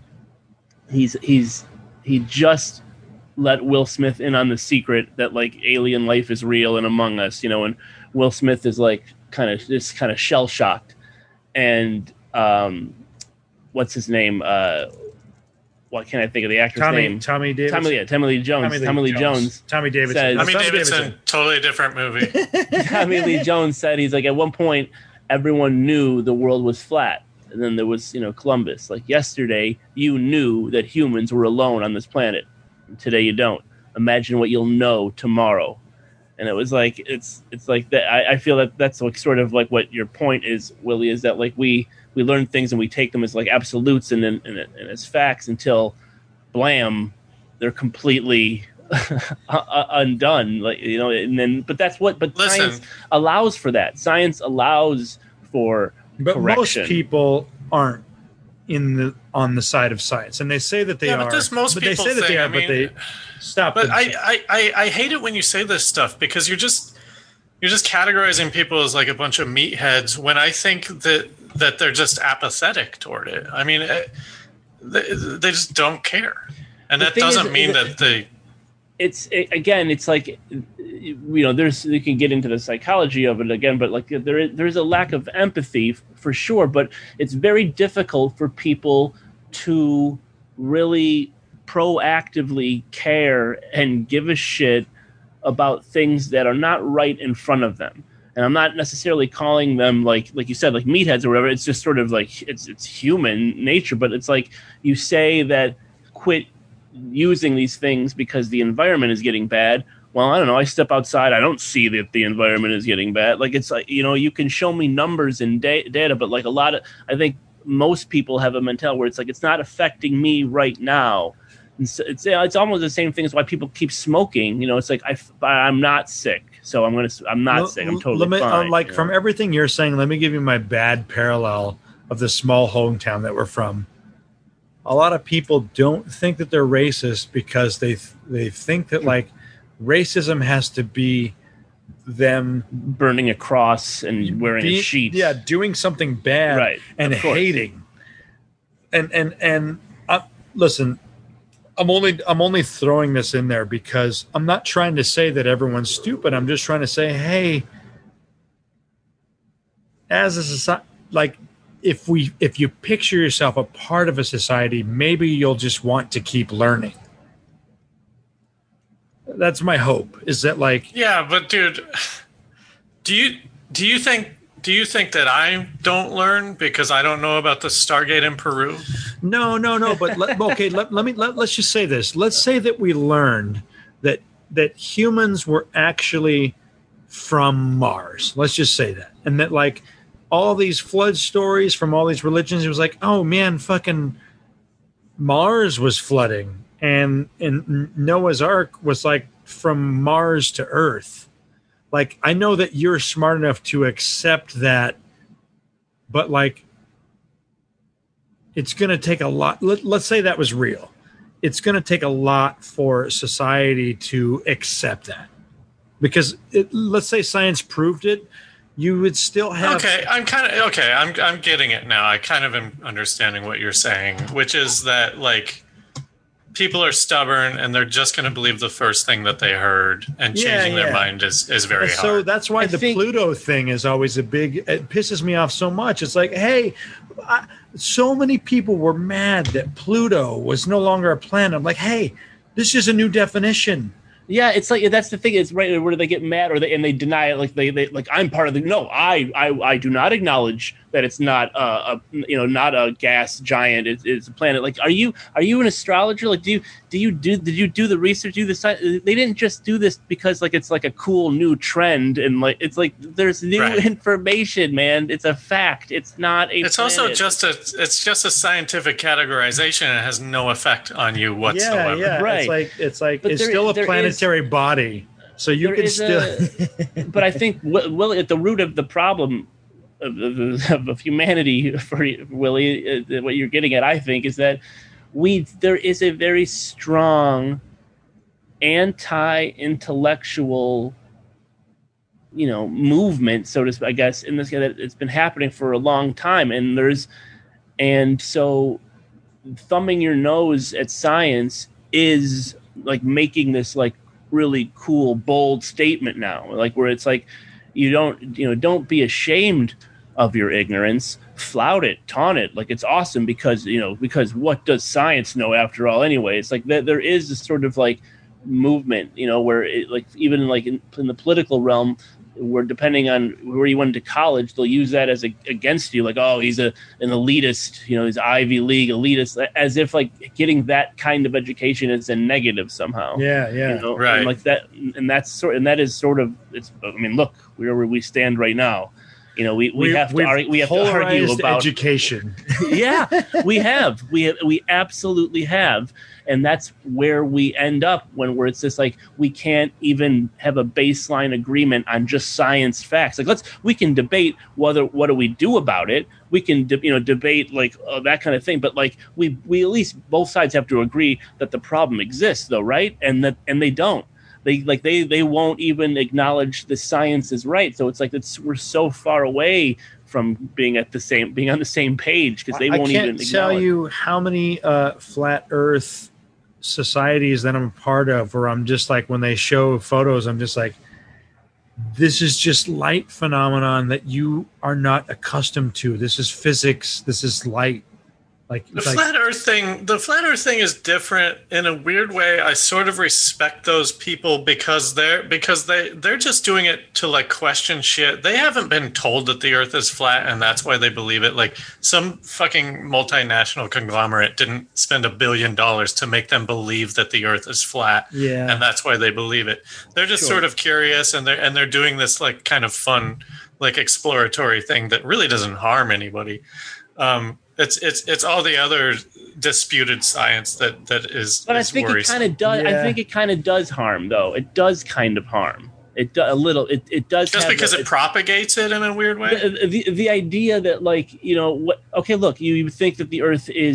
Speaker 3: he just let Will Smith in on the secret that, like, alien life is real and among us, and Will Smith is like kind of shell shocked, and what's his name? What can't I think of the actor's name?
Speaker 2: Tommy Davidson.
Speaker 3: Tommy Lee Jones. Tommy Lee Jones.
Speaker 2: Tommy Davidson.
Speaker 1: Tommy Davidson. Totally different movie.
Speaker 3: Tommy Lee Jones said, he's like, at one point, everyone knew the world was flat. And then there was, Columbus. Like, yesterday, you knew that humans were alone on this planet. And today you don't. Imagine what you'll know tomorrow. And it was like, it's like that. I feel that that's like sort of like what your point is, Willie, is that, like, we learn things and we take them as, like, absolutes and as facts until, blam, they're completely undone. Like, and then, but that's what. But
Speaker 1: Listen.
Speaker 3: Science allows for that. Science allows for correction.
Speaker 2: Most people aren't on the side of science, and they say that they are.
Speaker 1: But this most people
Speaker 2: they say that they are,
Speaker 1: I mean,
Speaker 2: but they stop.
Speaker 1: But I hate it when you say this stuff because you're just categorizing people as, like, a bunch of meatheads when I think that they're just apathetic toward it. I mean, they just don't care, and that doesn't mean that they.
Speaker 3: It's like, you can get into the psychology of it again, but, like, there's a lack of empathy for sure, but it's very difficult for people to really proactively care and give a shit about things that are not right in front of them. And I'm not necessarily calling them, like you said, like meatheads or whatever. It's just sort of like it's human nature, but it's like you say that quit using these things because the environment is getting bad. Well, I don't know. I step outside. I don't see that the environment is getting bad. Like, it's like, you can show me numbers and data, but, like, I think most people have a mentality where it's like, it's not affecting me right now. And so it's almost the same thing as why people keep smoking. It's like, I'm not sick, so I'm not sick. I'm totally fine.
Speaker 2: From everything you're saying, let me give you my bad parallel of the small hometown that we're from. a lot of people don't think that they're racist because they think that like racism has to be them
Speaker 3: burning a cross and wearing a sheet.
Speaker 2: Yeah, doing something bad,
Speaker 3: Right,
Speaker 2: and
Speaker 3: of course.
Speaker 2: hating. And listen, I'm only throwing this in there because I'm not trying to say that everyone's stupid. I'm just trying to say, hey, as a society, like if you picture yourself a part of a society, maybe you'll just want to keep learning. That's my hope. Is that like,
Speaker 1: Yeah, but dude, do you think that I don't learn because I don't know about the Stargate in Peru?
Speaker 2: no, but let's just say this. Let's say that we learned that humans were actually from Mars. Let's just say that. And that like all these flood stories from all these religions, it was like, oh man, fucking Mars was flooding. And Noah's Ark was like from Mars to Earth. Like, I know that you're smart enough to accept that, but like, it's going to take a lot. Let's say that was real. It's going to take a lot for society to accept that, because let's say science proved it, you would still have.
Speaker 1: I'm getting it now. I kind of am understanding what you're saying, which is that like people are stubborn and they're just going to believe the first thing that they heard, and changing their mind is very hard.
Speaker 2: So that's why the Pluto thing is always it pisses me off so much. It's like, hey, so many people were mad that Pluto was no longer a planet. I'm like, hey, this is a new definition.
Speaker 3: Yeah, it's like that's the thing. Is right where they get mad or they deny it. Like they like I'm part of the. No, I do not acknowledge that it's not not a gas giant. It's a planet. Like, are you an astrologer? Like, did you do the research? Do the science? They didn't just do this because like it's like a cool new trend and like it's like there's new information, man. It's a fact. It's not a.
Speaker 1: It's
Speaker 3: planet.
Speaker 1: also just a scientific categorization. And it has no effect on you whatsoever.
Speaker 2: Yeah,
Speaker 3: right.
Speaker 2: It's still a planetary body, so you can still.
Speaker 3: But I think at the root of the problem of humanity, for Willie, what you're getting at, I think, is that there is a very strong anti-intellectual, movement, so to speak, I guess, in this that it's been happening for a long time, and so thumbing your nose at science is like making this like really cool, bold statement now, like where it's like don't be ashamed of your ignorance, flout it, taunt it, like it's awesome because what does science know after all anyway? It's like there is this sort of like movement, where it, like even like in the political realm, where depending on where you went to college, they'll use that as against you, like, oh, he's an elitist, he's Ivy League elitist, as if like getting that kind of education is a negative somehow.
Speaker 2: Yeah,
Speaker 1: right.
Speaker 3: And like that, and that is sort of it's. I mean, look where we stand right now. We have to argue about
Speaker 2: education.
Speaker 3: Yeah, we absolutely have, and that's where we end up where it's just like we can't even have a baseline agreement on just science facts. Like we can debate what do we do about it. We can debate like that kind of thing, but like we at least both sides have to agree that the problem exists, though, right? And they don't. They won't even acknowledge the science is right. So it's like we're so far away from being on the same page because they won't even acknowledge. I can't tell
Speaker 2: you how many flat Earth societies that I'm a part of where I'm just like, when they show photos, I'm just like, this is just light phenomenon that you are not accustomed to. This is physics. This is light. Like
Speaker 1: the flat Earth thing is different in a weird way. I sort of respect those people because they're just doing it to like question shit. They haven't been told that the Earth is flat and that's why they believe it. Like some fucking multinational conglomerate didn't spend $1 billion to make them believe that the Earth is flat.
Speaker 2: Yeah.
Speaker 1: And that's why they believe it. They're just sort of curious and they're doing this like kind of fun, like exploratory thing that really doesn't harm anybody. It's all the other disputed science that is. But I
Speaker 3: think
Speaker 1: worrisome.
Speaker 3: It kind of does. Yeah. I think it kind of does harm, though. It does kind of harm. It does a little. It does
Speaker 1: just because it propagates it in a weird way.
Speaker 3: The idea that like what? Okay, look, you think that the Earth is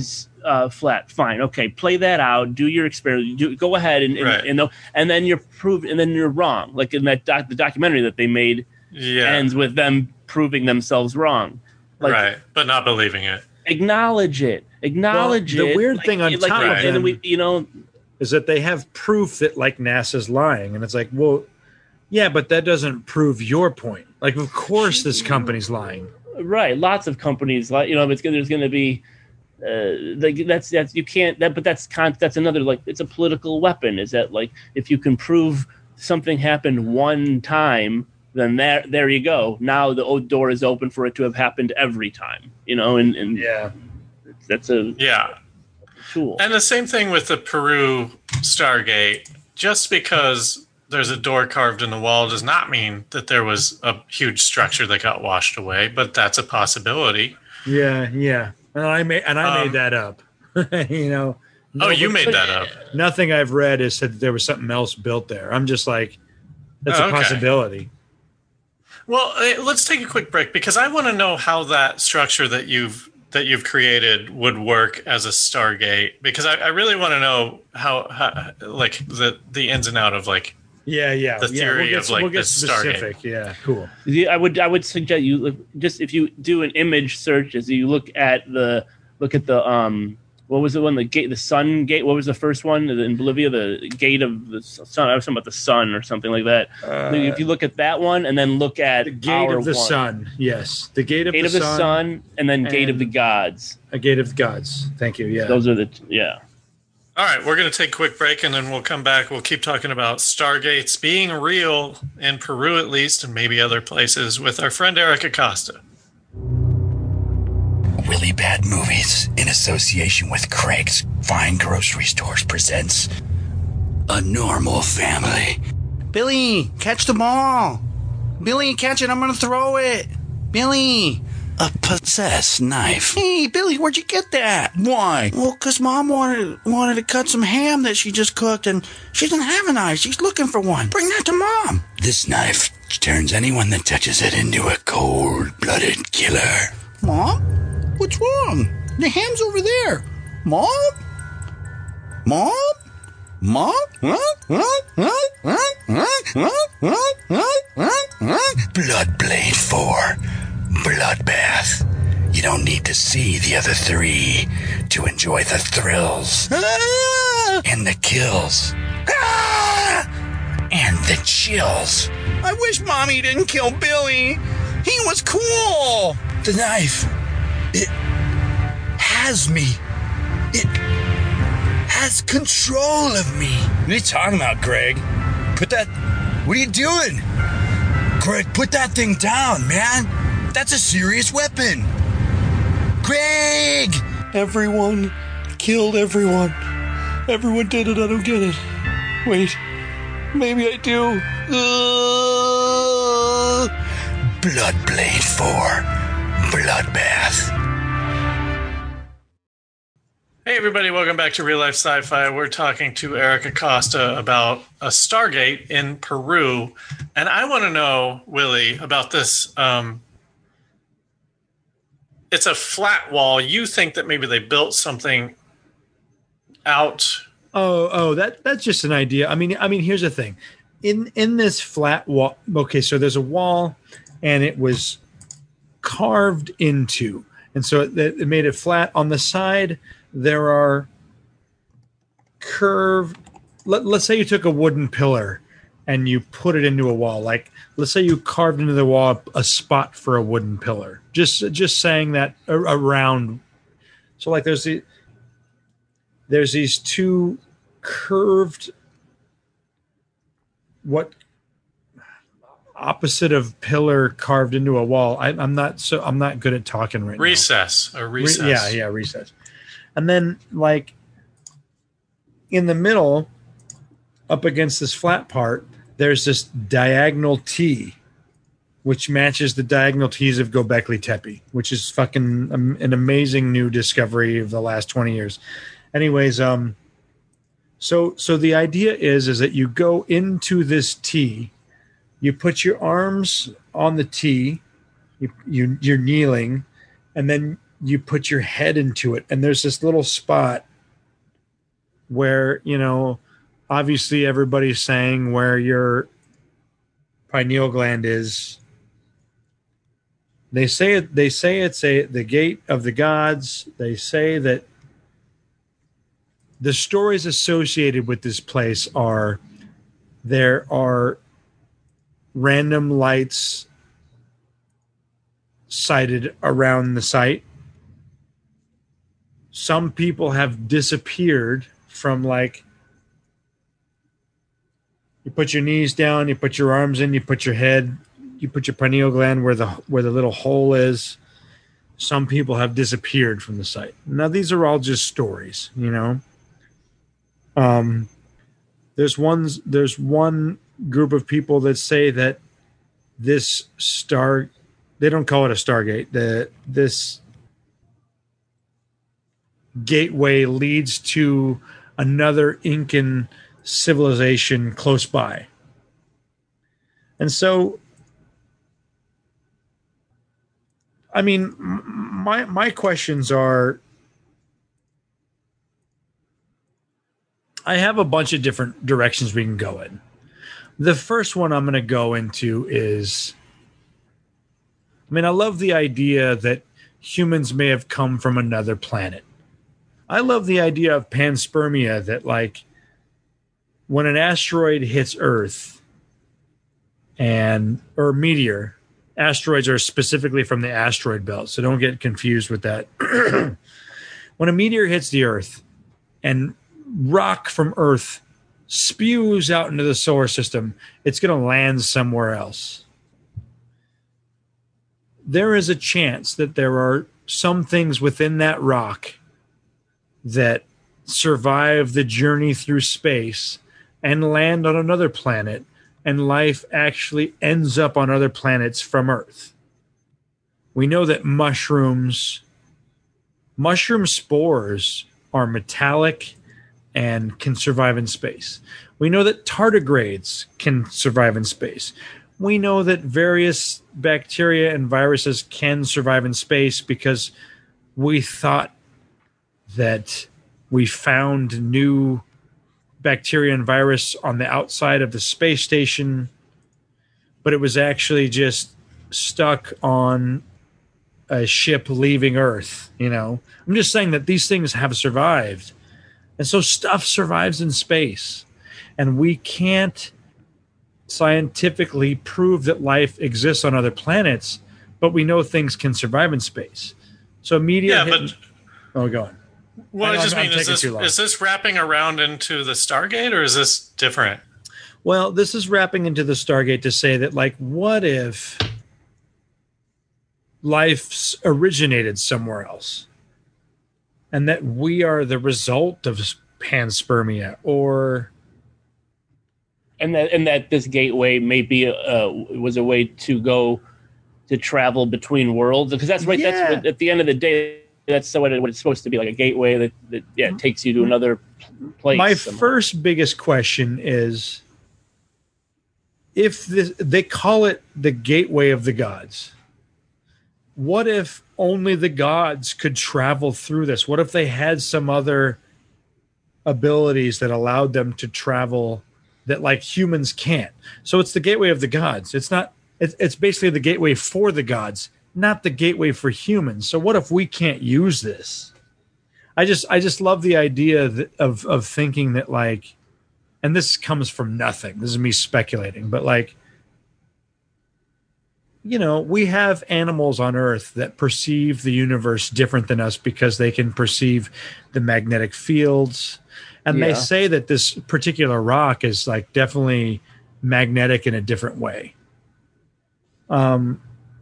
Speaker 3: flat. Fine, okay, play that out. Do your experiment. Go ahead and then you're proved, and then you're wrong. Like in that the documentary that they made ends with them proving themselves wrong. Like,
Speaker 1: right, but not believing it.
Speaker 3: Acknowledge it. Acknowledge it.
Speaker 2: The weird thing on top of
Speaker 3: and
Speaker 2: them,
Speaker 3: we,
Speaker 2: is that they have proof that like NASA's lying, and it's like, well, yeah, but that doesn't prove your point. Like, of course, this company's lying.
Speaker 3: Right, lots of companies, like there's going to be, that's you can't. But that's another, like, it's a political weapon. Is that, like, if you can prove something happened one time, then there you go. Now the door is open for it to have happened every time. And
Speaker 2: yeah,
Speaker 3: that's a tool.
Speaker 1: And the same thing with the Peru Stargate. Just because there's a door carved in the wall does not mean that there was a huge structure that got washed away, but that's a possibility.
Speaker 2: Yeah. And I made that up.
Speaker 1: You made that up.
Speaker 2: Nothing I've read has said that there was something else built there. I'm just like, that's a possibility.
Speaker 1: Well, let's take a quick break because I want to know how that structure that you've created would work as a Stargate, because I really want to know how like the ins and out of like the theory of like the Stargate.
Speaker 2: Yeah, cool.
Speaker 3: I would suggest you just, if you do an image search, as you look at the what was the one, the Sun Gate? What was the first one in Bolivia? The Gate of the Sun. I was talking about the Sun or something like that. If you look at that one and then look at
Speaker 2: the Gate of the Sun, yes, the Gate of the
Speaker 3: Sun, and then Gate of the Gods.
Speaker 2: A Gate of the Gods. Thank you. Yeah,
Speaker 3: those are
Speaker 1: All right, we're going to take a quick break, and then we'll come back. We'll keep talking about Stargates being real in Peru, at least, and maybe other places, with our friend Eric Acosta.
Speaker 5: Really Bad Movies, in association with Craig's Fine Grocery Stores, presents A Normal Family.
Speaker 6: Billy, catch the ball. Billy, catch it. I'm going to throw it. Billy.
Speaker 5: A possessed knife.
Speaker 6: Hey, Billy, where'd you get that?
Speaker 5: Why?
Speaker 6: Well, because Mom wanted to cut some ham that she just cooked, and she doesn't have a knife. She's looking for one. Bring that to Mom.
Speaker 5: This knife turns anyone that touches it into a cold-blooded killer.
Speaker 6: Mom? What's wrong? The ham's over there. Mom? Mom? Mom?
Speaker 5: Bloodblade 4. Bloodbath. You don't need to see the other 3 to enjoy the thrills. And the kills. And the chills.
Speaker 6: I wish Mommy didn't kill Billy. He was cool.
Speaker 5: The knife. It has me. It has control of me.
Speaker 6: What are you talking about, Greg?
Speaker 5: What are you doing? Greg, put that thing down, man. That's a serious weapon. Greg!
Speaker 6: Everyone killed everyone. Everyone did it. I don't get it. Wait. Maybe I do.
Speaker 5: Bloodblade 4. Bloodbath.
Speaker 1: Hey everybody, welcome back to Real Life Sci-Fi. We're talking to Eric Acosta about a Stargate in Peru. And I want to know, Willie, about this. It's a flat wall. You think that maybe they built something out?
Speaker 2: That's just an idea. I mean, here's the thing. In this flat wall, okay, so there's a wall and it was carved into, and so it made it flat. On the side there are curved, let's say you took a wooden pillar and you put it into a wall. Like, let's say you carved into the wall a spot for a wooden pillar. Just saying that around. So like there's these 2 curved, what opposite of pillar carved into a wall. I'm not good at talking right now.
Speaker 1: Recess.
Speaker 2: Recess. And then, like, in the middle, up against this flat part, there's this diagonal T, which matches the diagonal T's of Göbekli Tepe, which is fucking an amazing new discovery of the last 20 years. Anyways, so the idea is that you go into this T, you put your arms on the T, you're kneeling, and then you put your head into it, and there's this little spot where, obviously everybody's saying where your pineal gland is. They say it's the gate of the gods. They say that the stories associated with this place are there are random lights sighted around the site. Some people have disappeared from, like, you put your knees down, you put your arms in, you put your head, you put your pineal gland where the little hole is. Some people have disappeared from the site. Now, these are all just stories, There's one group of people that say that this star, they don't call it a stargate, this gateway leads to another Incan civilization close by. And so, I mean, my questions are, I have a bunch of different directions we can go in. The first one I'm going to go into is, I love the idea that humans may have come from another planet. I love the idea of panspermia, that, like, when an asteroid hits Earth or meteor, asteroids are specifically from the asteroid belt, so don't get confused with that. When a meteor hits the Earth and rock from Earth spews out into the solar system, it's going to land somewhere else. There is a chance that there are some things within that rock that survive the journey through space and land on another planet, and life actually ends up on other planets from Earth. We know that mushroom spores are metallic and can survive in space. We know that tardigrades can survive in space. We know that various bacteria and viruses can survive in space because we thought that we found new bacteria and virus on the outside of the space station, but it was actually just stuck on a ship leaving Earth. I'm just saying that these things have survived. And so stuff survives in space. And we can't scientifically prove that life exists on other planets, but we know things can survive in space. So go on.
Speaker 1: Well, I just mean, is this wrapping around into the Stargate, or is this different?
Speaker 2: Well, this is wrapping into the Stargate to say that, like, what if life originated somewhere else, and that we are the result of panspermia,
Speaker 3: and that this gateway maybe was a way to travel between worlds, because that's right. Yeah. That's what, at the end of the day, that's what it's supposed to be, like a gateway that takes you to another place.
Speaker 2: My first biggest question is, if they call it the gateway of the gods, what if only the gods could travel through this? What if they had some other abilities that allowed them to travel that, like, humans can't? So it's the gateway of the gods. It's basically the gateway for the gods, not the gateway for humans. So what if we can't use this? I just love the idea of thinking that, like, and this comes from nothing. This is me speculating, but, like, we have animals on Earth that perceive the universe different than us because they can perceive the magnetic fields. And they say that this particular rock is, like, definitely magnetic in a different way. Go on.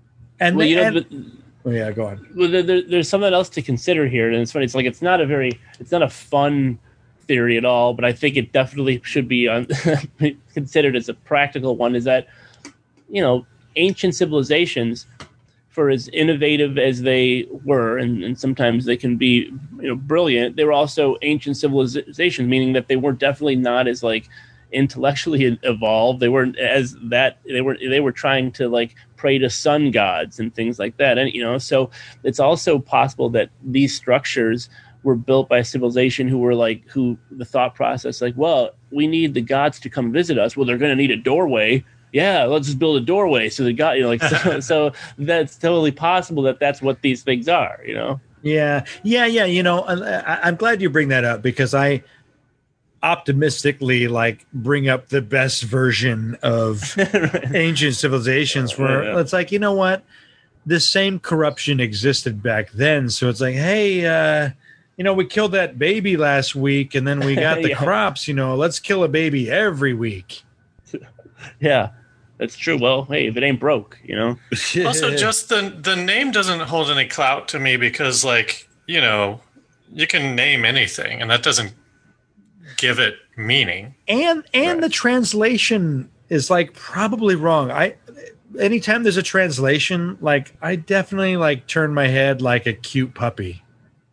Speaker 3: Well, there's something else to consider here, and it's funny. It's like it's not a fun theory at all, but I think it definitely should be considered as a practical one. Is that ancient civilizations, for as innovative as they were, and sometimes they can be brilliant, they were also ancient civilizations, meaning that they were definitely not as, like, intellectually evolved. They weren't as that. They were trying to like pray to sun gods and things like that. And so it's also possible that these structures were built by a civilization who the thought process like, well, we need the gods to come visit us. Well, they're going to need a doorway. Yeah, let's just build a doorway. So the god, so that's totally possible that that's what these things are.
Speaker 2: Yeah. I'm glad you bring that up because I optimistically bring up the best version of ancient civilizations where it's like, you know what, the same corruption existed back then. So it's like, hey, we killed that baby last week and then we got the crops, let's kill a baby every week.
Speaker 3: Yeah, that's true. Well, hey, if it ain't broke,
Speaker 1: Also, just the name doesn't hold any clout to me because you can name anything and that doesn't give it meaning.
Speaker 2: And the translation is probably wrong. Anytime there's a translation, I definitely turn my head like a cute puppy.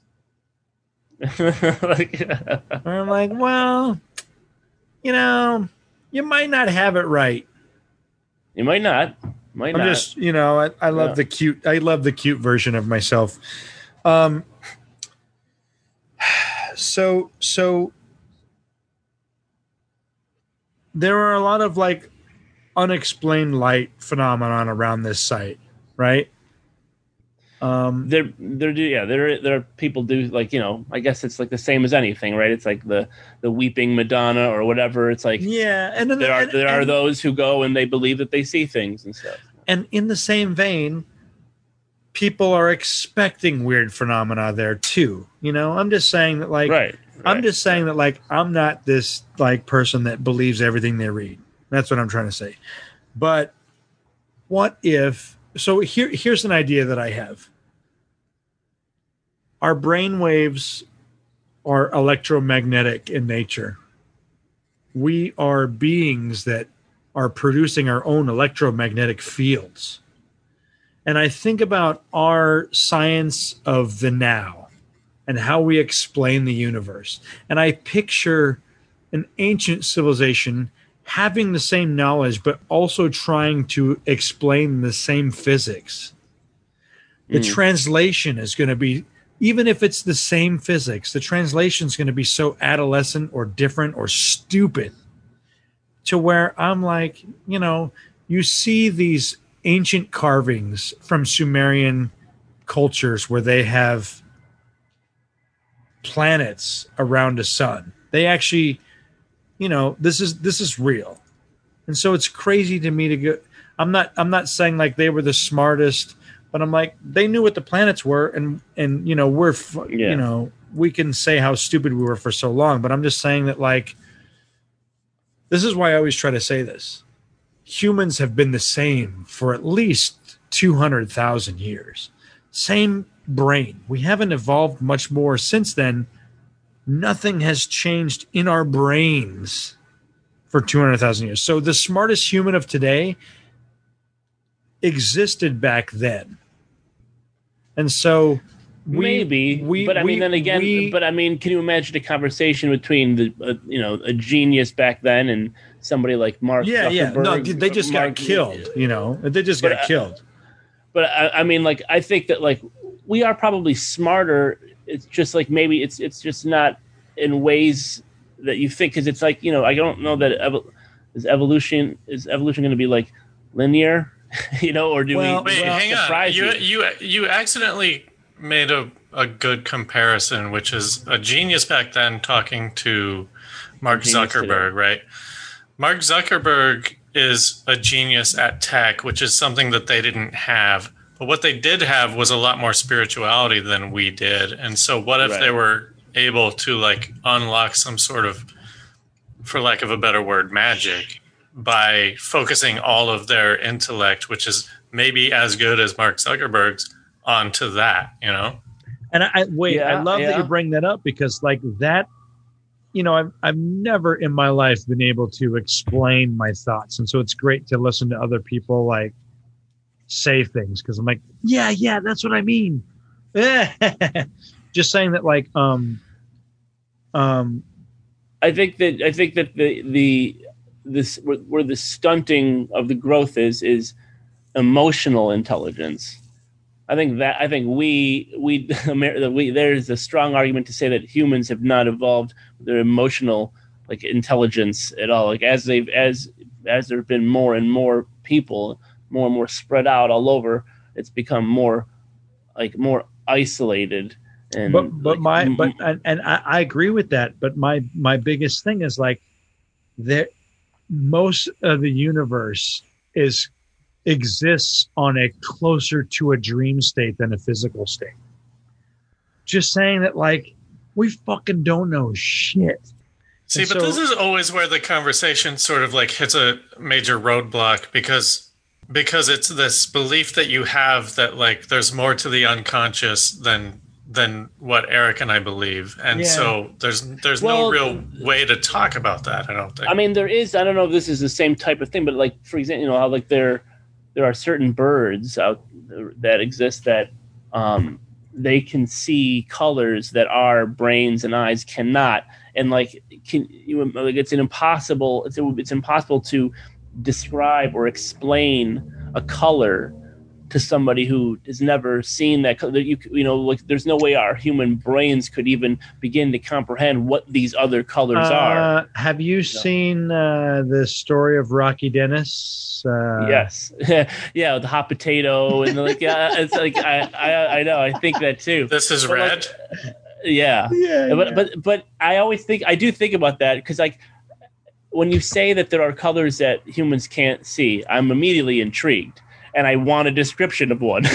Speaker 2: I'm like, well, you might not have it right.
Speaker 3: You might not.
Speaker 2: I'm just, I love the cute. I love the cute version of myself. So there are a lot of unexplained light phenomenon around this site, right?
Speaker 3: There are people do I guess it's the same as anything, right? It's like the weeping Madonna or whatever. It's like,
Speaker 2: yeah, and then
Speaker 3: there are those who go and they believe that they see things and stuff.
Speaker 2: And in the same vein, people are expecting weird phenomena there too. I'm just saying that right. I'm just saying that I'm not this person that believes everything they read. That's what I'm trying to say. But what if? So here's an idea that I have. Our brain waves are electromagnetic in nature. We are beings that are producing our own electromagnetic fields. And I think about our science of the now and how we explain the universe. And I picture an ancient civilization having the same knowledge, but also trying to explain the same physics. The translation is going to be, even if it's the same physics, the translation is going to be so adolescent or different or stupid to where I'm like, you see these ancient carvings from Sumerian cultures where they have planets around a sun. They actually, this is real. And so it's crazy to me to go. I'm not saying they were the smartest, but I'm like, they knew what the planets were. And we can say how stupid we were for so long, but I'm just saying that this is why I always try to say this. Humans have been the same for at least 200,000 years. Same brain. We haven't evolved much more since then. Nothing has changed in our brains for 200,000 years. So the smartest human of today existed back then. And so
Speaker 3: can you imagine a conversation between a genius back then and somebody like Mark Zuckerberg?
Speaker 2: Yeah. No, they just got killed, They just got killed.
Speaker 3: But I think that we are probably smarter. It's just maybe it's just not in ways that you think, because it's I don't know that is evolution going to be linear, or do we?
Speaker 1: Wait, hang on. You accidentally made a good comparison, which is a genius back then talking to Mark Zuckerberg, right? Mark Zuckerberg is a genius at tech, which is something that they didn't have. But what they did have was a lot more spirituality than we did. And so what if they were able to unlock some sort of, for lack of a better word, magic by focusing all of their intellect, which is maybe as good as Mark Zuckerberg's, onto that,
Speaker 2: And I love that you bring that up because that, I've never in my life been able to explain my thoughts. And so it's great to listen to other people say things because I'm like, yeah, that's what I mean. Just saying that
Speaker 3: I think that where the stunting of the growth is emotional intelligence. I think there's a strong argument to say that humans have not evolved their emotional like intelligence at all. Like as there've been more and more people, more and more spread out all over, it's become more isolated. And
Speaker 2: I agree with that. But my biggest thing is like that most of the universe exists on a closer to a dream state than a physical state. Just saying that, like, we fucking don't know shit.
Speaker 1: See, but this is always where the conversation sort of like hits a major roadblock because it's this belief that you have that like there's more to the unconscious than what Eric and I believe. And so there's no real way to talk about that, I don't think.
Speaker 3: I mean, there is, I don't know if this is the same type of thing, but like, for example, you know, how like there are certain birds out that exist that they can see colors that our brains and eyes cannot. And like, it's impossible to describe or explain a color to somebody who has never seen that color. Like there's no way our human brains could even begin to comprehend what these other colors are.
Speaker 2: Have you seen the story of Rocky Dennis?
Speaker 3: Yes, yeah, the hot potato and like it's like I know, I think that too.
Speaker 1: This is red.
Speaker 3: But I do think about that because like when you say that there are colors that humans can't see, I'm immediately intrigued. And I want a description of one.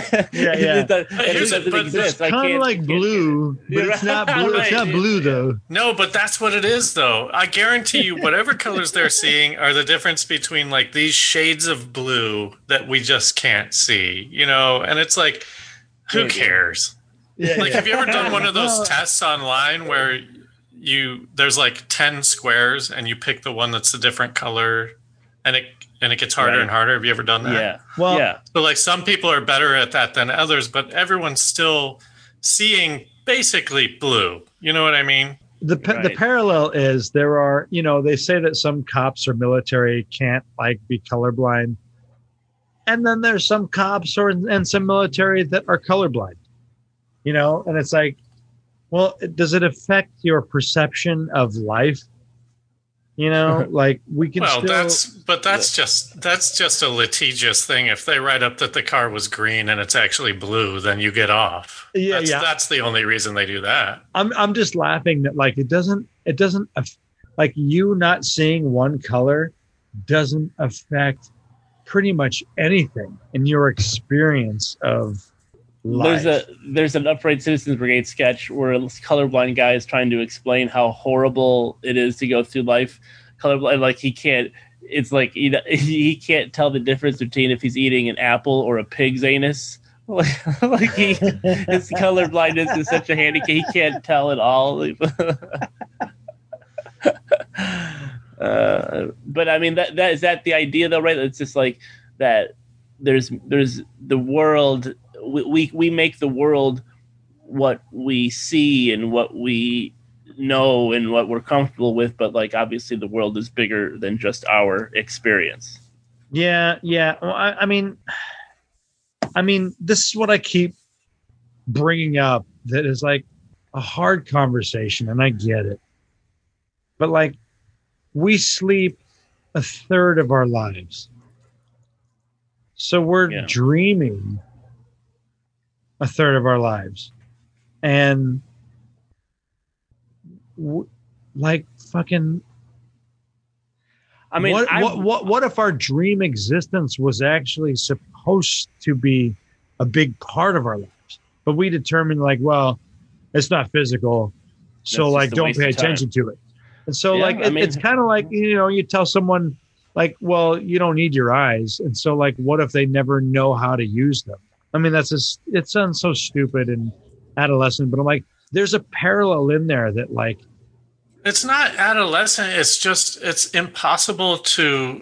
Speaker 2: It's kind of like blue, but it's not blue. It's not blue, though.
Speaker 1: No, but that's what it is, though. I guarantee you, whatever colors they're seeing are the difference between like these shades of blue that we just can't see, you know? And it's like, who cares? Have you ever done one of those tests online where there's like 10 squares and you pick the one that's a different color and it gets harder and harder? Have you ever done that?
Speaker 3: Yeah. Well, yeah.
Speaker 1: So like some people are better at that than others, but everyone's still seeing basically blue. You know what I mean?
Speaker 2: The parallel is there are, they say that some cops or military can't like be colorblind. And then there's some cops and some military that are colorblind, and it's like, well, does it affect your perception of life? Like we can.
Speaker 1: Well, that's just a litigious thing. If they write up that the car was green and it's actually blue, then you get off. That's the only reason they do that.
Speaker 2: I'm just laughing that like it doesn't like you not seeing one color doesn't affect pretty much anything in your experience of life.
Speaker 3: There's an Upright Citizens Brigade sketch where a colorblind guy is trying to explain how horrible it is to go through life colorblind. Like he can't tell the difference between if he's eating an apple or a pig's anus. His colorblindness is such a handicap. He can't tell at all. But I mean, that is that the idea though, right? It's just like that. There's the world. We make the world what we see and what we know and what we're comfortable with, but like obviously the world is bigger than just our experience.
Speaker 2: Yeah. Well, I mean, this is what I keep bringing up. That is like a hard conversation, and I get it, but like we sleep a third of our lives, so we're dreaming a third of our lives, and like fucking. I mean, what if our dream existence was actually supposed to be a big part of our lives, but we determined like, well, it's not physical, so like don't pay attention to it. And so it's kind of like you tell someone like, well, you don't need your eyes, and so like, what if they never know how to use them? I mean, it sounds so stupid and adolescent, but I'm like, there's a parallel in there that like.
Speaker 1: It's not adolescent. It's just, it's impossible to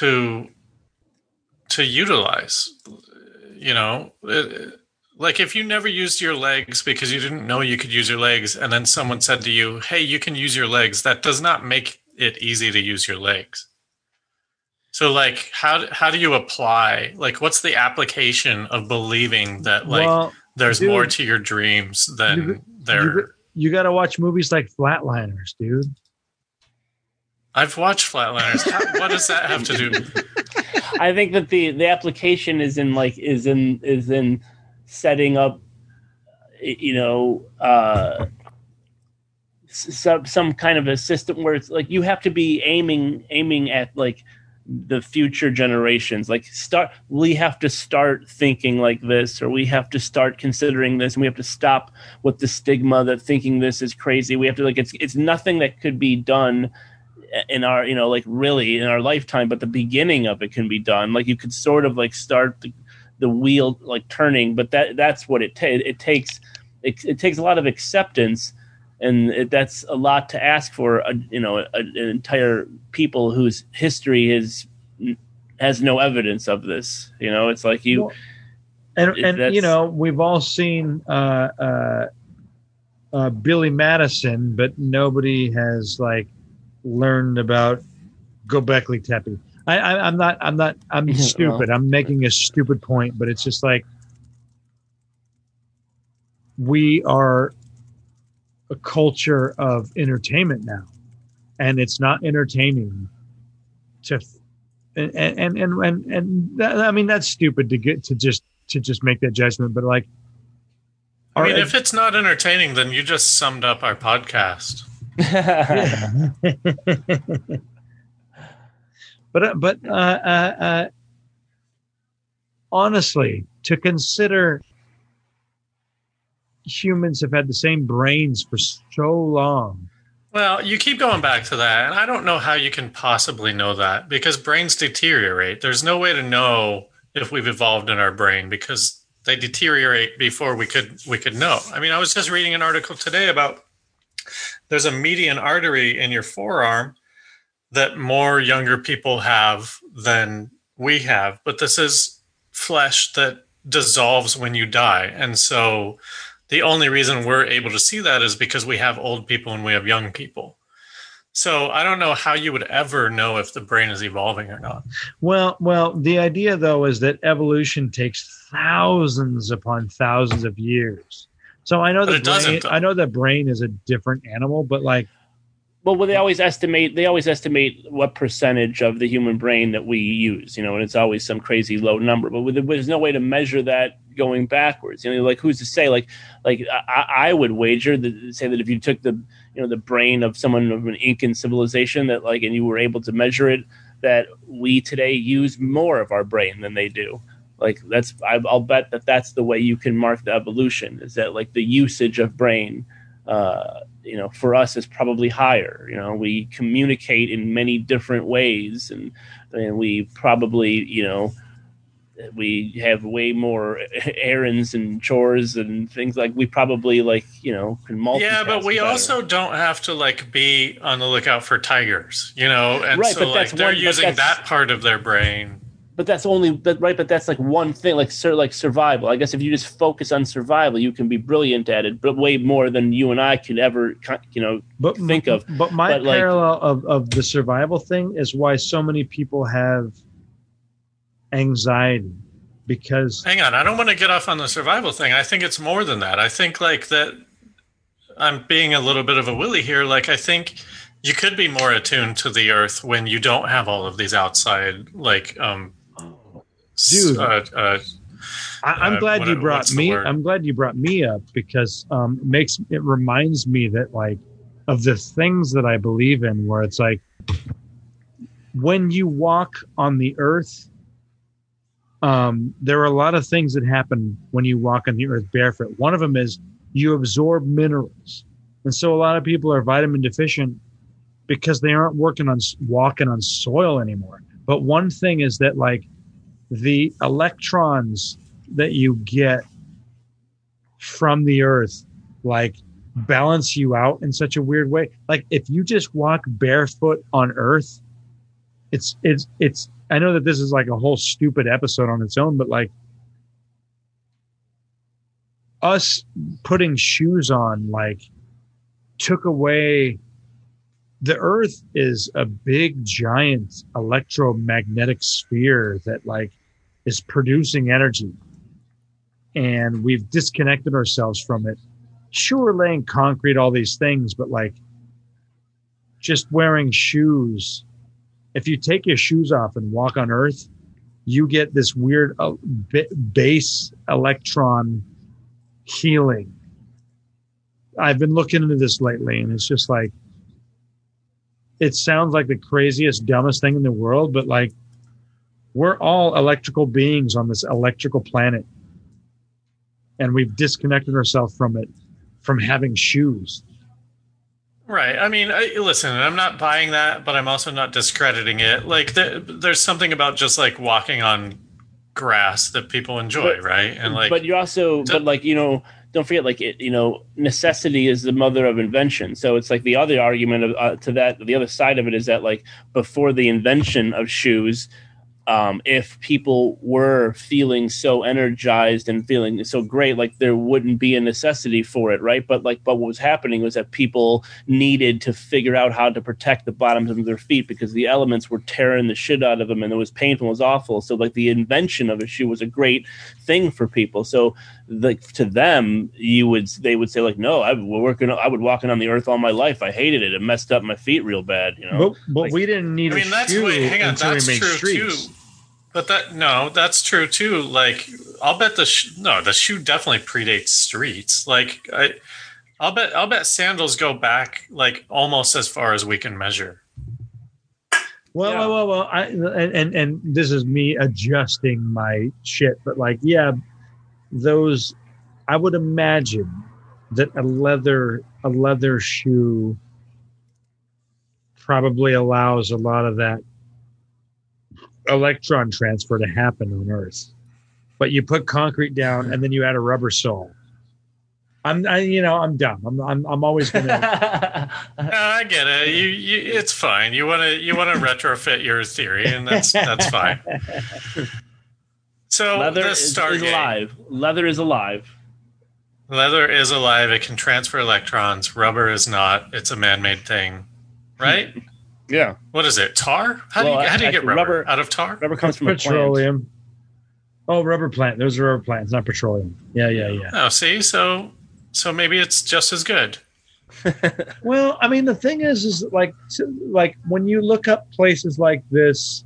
Speaker 1: utilize, like if you never used your legs because you didn't know you could use your legs. And then someone said to you, hey, you can use your legs. That does not make it easy to use your legs. So, like, how do you apply? Like, what's the application of believing that like there's
Speaker 2: dude,
Speaker 1: more to your dreams than there?
Speaker 2: You got to watch movies like Flatliners, dude.
Speaker 1: I've watched Flatliners. What does that have to do?
Speaker 3: I think that the application is in setting up, some kind of a system where it's like you have to be aiming at like the future generations. Like we have to start thinking like this, or we have to start considering this, and we have to stop with the stigma that thinking this is crazy. We have to it's nothing that could be done in our really in our lifetime, but the beginning of it can be done. Like you could sort of like start the wheel like turning, but that's what it takes. It takes a lot of acceptance, and that's a lot to ask for. An entire people whose history has no evidence of this. It's like you.
Speaker 2: We've all seen Billy Madison, but nobody has like learned about Göbekli Tepe. I'm stupid. I'm making a stupid point, but it's just like we are a culture of entertainment now, and it's not entertaining to I mean that's stupid to get to just make that judgment, but like
Speaker 1: if it's not entertaining, then you just summed up our podcast.
Speaker 2: But honestly, to consider humans have had the same brains for so long.
Speaker 1: Well, you keep going back to that, and I don't know how you can possibly know that because brains deteriorate. There's no way to know if we've evolved in our brain because they deteriorate before we could know. I mean, I was just reading an article today about there's a median artery in your forearm that more younger people have than we have, but this is flesh that dissolves when you die. And so the only reason we're able to see that is because we have old people and we have young people. So I don't know how you would ever know if the brain is evolving or not.
Speaker 2: Well, the idea though is that evolution takes thousands upon thousands of years. So I know that brain is a different animal, but like,
Speaker 3: well, they always estimate what percentage of the human brain that we use, and it's always some crazy low number. But there's no way to measure that going backwards. Like who's to say? Like I would wager say that if you took the brain of someone of an Incan civilization and you were able to measure it, that we today use more of our brain than they do. Like I'll bet that's the way you can mark the evolution, is that like the usage of brain, for us is probably higher. We communicate in many different ways, and we probably, we have way more errands and chores and things like we probably can multitask. Yeah,
Speaker 1: but we better. Also don't have to be on the lookout for tigers, and right, so they're using that part of their brain.
Speaker 3: But that's like one thing, like survival. I guess if you just focus on survival, you can be brilliant at it, but way more than you and I could ever, think of.
Speaker 2: But my parallel of the survival thing is why so many people have anxiety, because...
Speaker 1: Hang on, I don't want to get off on the survival thing. I think it's more than that. I think that I'm being a little bit of a willy here. Like, I think you could be more attuned to the earth when you don't have all of these outside,
Speaker 2: dude, I'm glad you brought me. I'm glad you brought me up because it reminds me that of the things that I believe in, where it's like when you walk on the earth, there are a lot of things that happen when you walk on the earth barefoot. One of them is you absorb minerals, and so a lot of people are vitamin deficient because they aren't walking on soil anymore. But one thing is that the electrons that you get from the earth balance you out in such a weird way. Like if you just walk barefoot on earth, it's I know that this is a whole stupid episode on its own, but us putting shoes on took away the Earth is a big, giant electromagnetic sphere that like is producing energy, and we've disconnected ourselves from it. Sure, laying concrete, all these things, but like just wearing shoes. If you take your shoes off and walk on Earth, you get this weird base electron healing. I've been looking into this lately, and it's just like, it sounds like the craziest, dumbest thing in the world, but like, we're all electrical beings on this electrical planet, and we've disconnected ourselves from it, from having shoes.
Speaker 1: Right. I mean, listen, I'm not buying that, but I'm also not discrediting it. Like, there's something about just like walking on grass that people enjoy, right? And like,
Speaker 3: but you're also, but like, you know, don't forget, like, it, you know, necessity is the mother of invention. So it's like the other argument of, to that, the other side of it is that like before the invention of shoes, if people were feeling so energized and feeling so great, like there wouldn't be a necessity for it, right? But what was happening was that people needed to figure out how to protect the bottoms of their feet because the elements were tearing the shit out of them, and it was painful, it was awful. So like the invention of a shoe was a great thing for people. So to them, they would say like, no, I would walking on the earth all my life. I hated it. It messed up my feet real bad, you know.
Speaker 2: But
Speaker 3: like,
Speaker 2: we didn't need. I mean,
Speaker 1: that's
Speaker 2: until
Speaker 1: that's
Speaker 2: we made
Speaker 1: true
Speaker 2: streets.
Speaker 1: too. But that's true too. Like, I'll bet the shoe definitely predates streets. Like, I'll bet sandals go back like almost as far as we can measure.
Speaker 2: Well. And this is me adjusting my shit, but like, yeah, those. I would imagine that a leather shoe probably allows a lot of that electron transfer to happen on Earth, but you put concrete down and then you add a rubber sole. I'm dumb. I'm always gonna.
Speaker 1: I get it. You it's fine. You want to retrofit your theory, and that's fine. So
Speaker 3: leather is alive. Leather is alive.
Speaker 1: Leather is alive. It can transfer electrons. Rubber is not. It's a man-made thing, right?
Speaker 3: Yeah.
Speaker 1: What is it? Tar? How do you get rubber out of tar?
Speaker 3: Rubber comes from
Speaker 2: petroleum. Oh, rubber plant. Those are rubber plants, not petroleum. Yeah.
Speaker 1: Oh, see, so maybe it's just as good.
Speaker 2: Well, I mean, the thing is like when you look up places like this,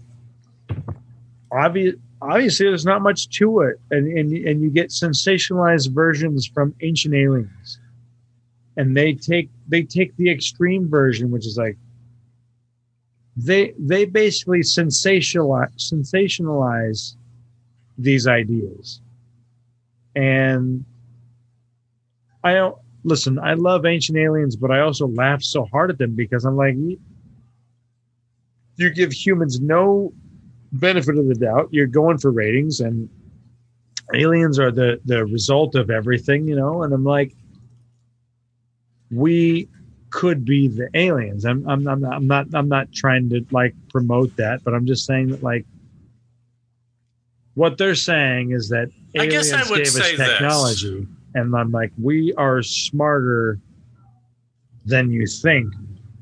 Speaker 2: obviously there's not much to it, and you get sensationalized versions from Ancient Aliens, and they take the extreme version, which is like. They basically sensationalize these ideas. And I don't listen, I love Ancient Aliens, but I also laugh so hard at them because I'm like, you give humans no benefit of the doubt. You're going for ratings, and aliens are the result of everything, you know, and I'm like, we could be the aliens. I'm not trying to like promote that, but I'm just saying that like what they're saying is that aliens gave us technology, and I'm like, we are smarter than you think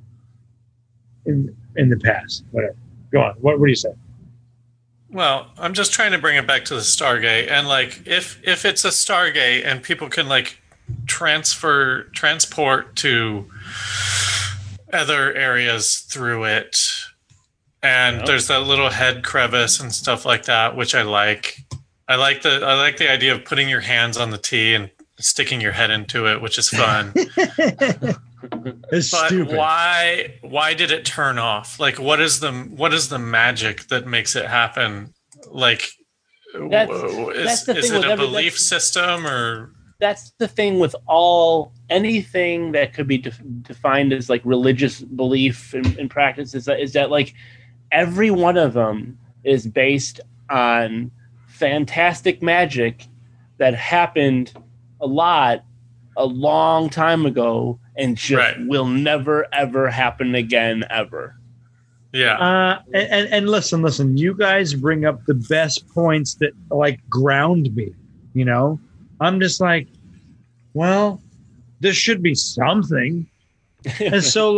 Speaker 2: in the past. Whatever. Go on. What do you say?
Speaker 1: Well, I'm just trying to bring it back to the Stargate, and like if it's a Stargate and people can like transport to other areas through it, and there's that little head crevice and stuff like that, which I like the idea of putting your hands on the T and sticking your head into it, which is fun.
Speaker 2: It's
Speaker 1: but
Speaker 2: stupid.
Speaker 1: Why did it turn off? Like, what is the magic that makes it happen? Like, is it a belief system, or
Speaker 3: that's the thing with anything that could be defined as like religious belief and practice is that like every one of them is based on fantastic magic that happened a long time ago and just will never ever happen again ever.
Speaker 1: Yeah.
Speaker 2: And listen, you guys bring up the best points that like ground me, you know? I'm just like, well, there should be something. And so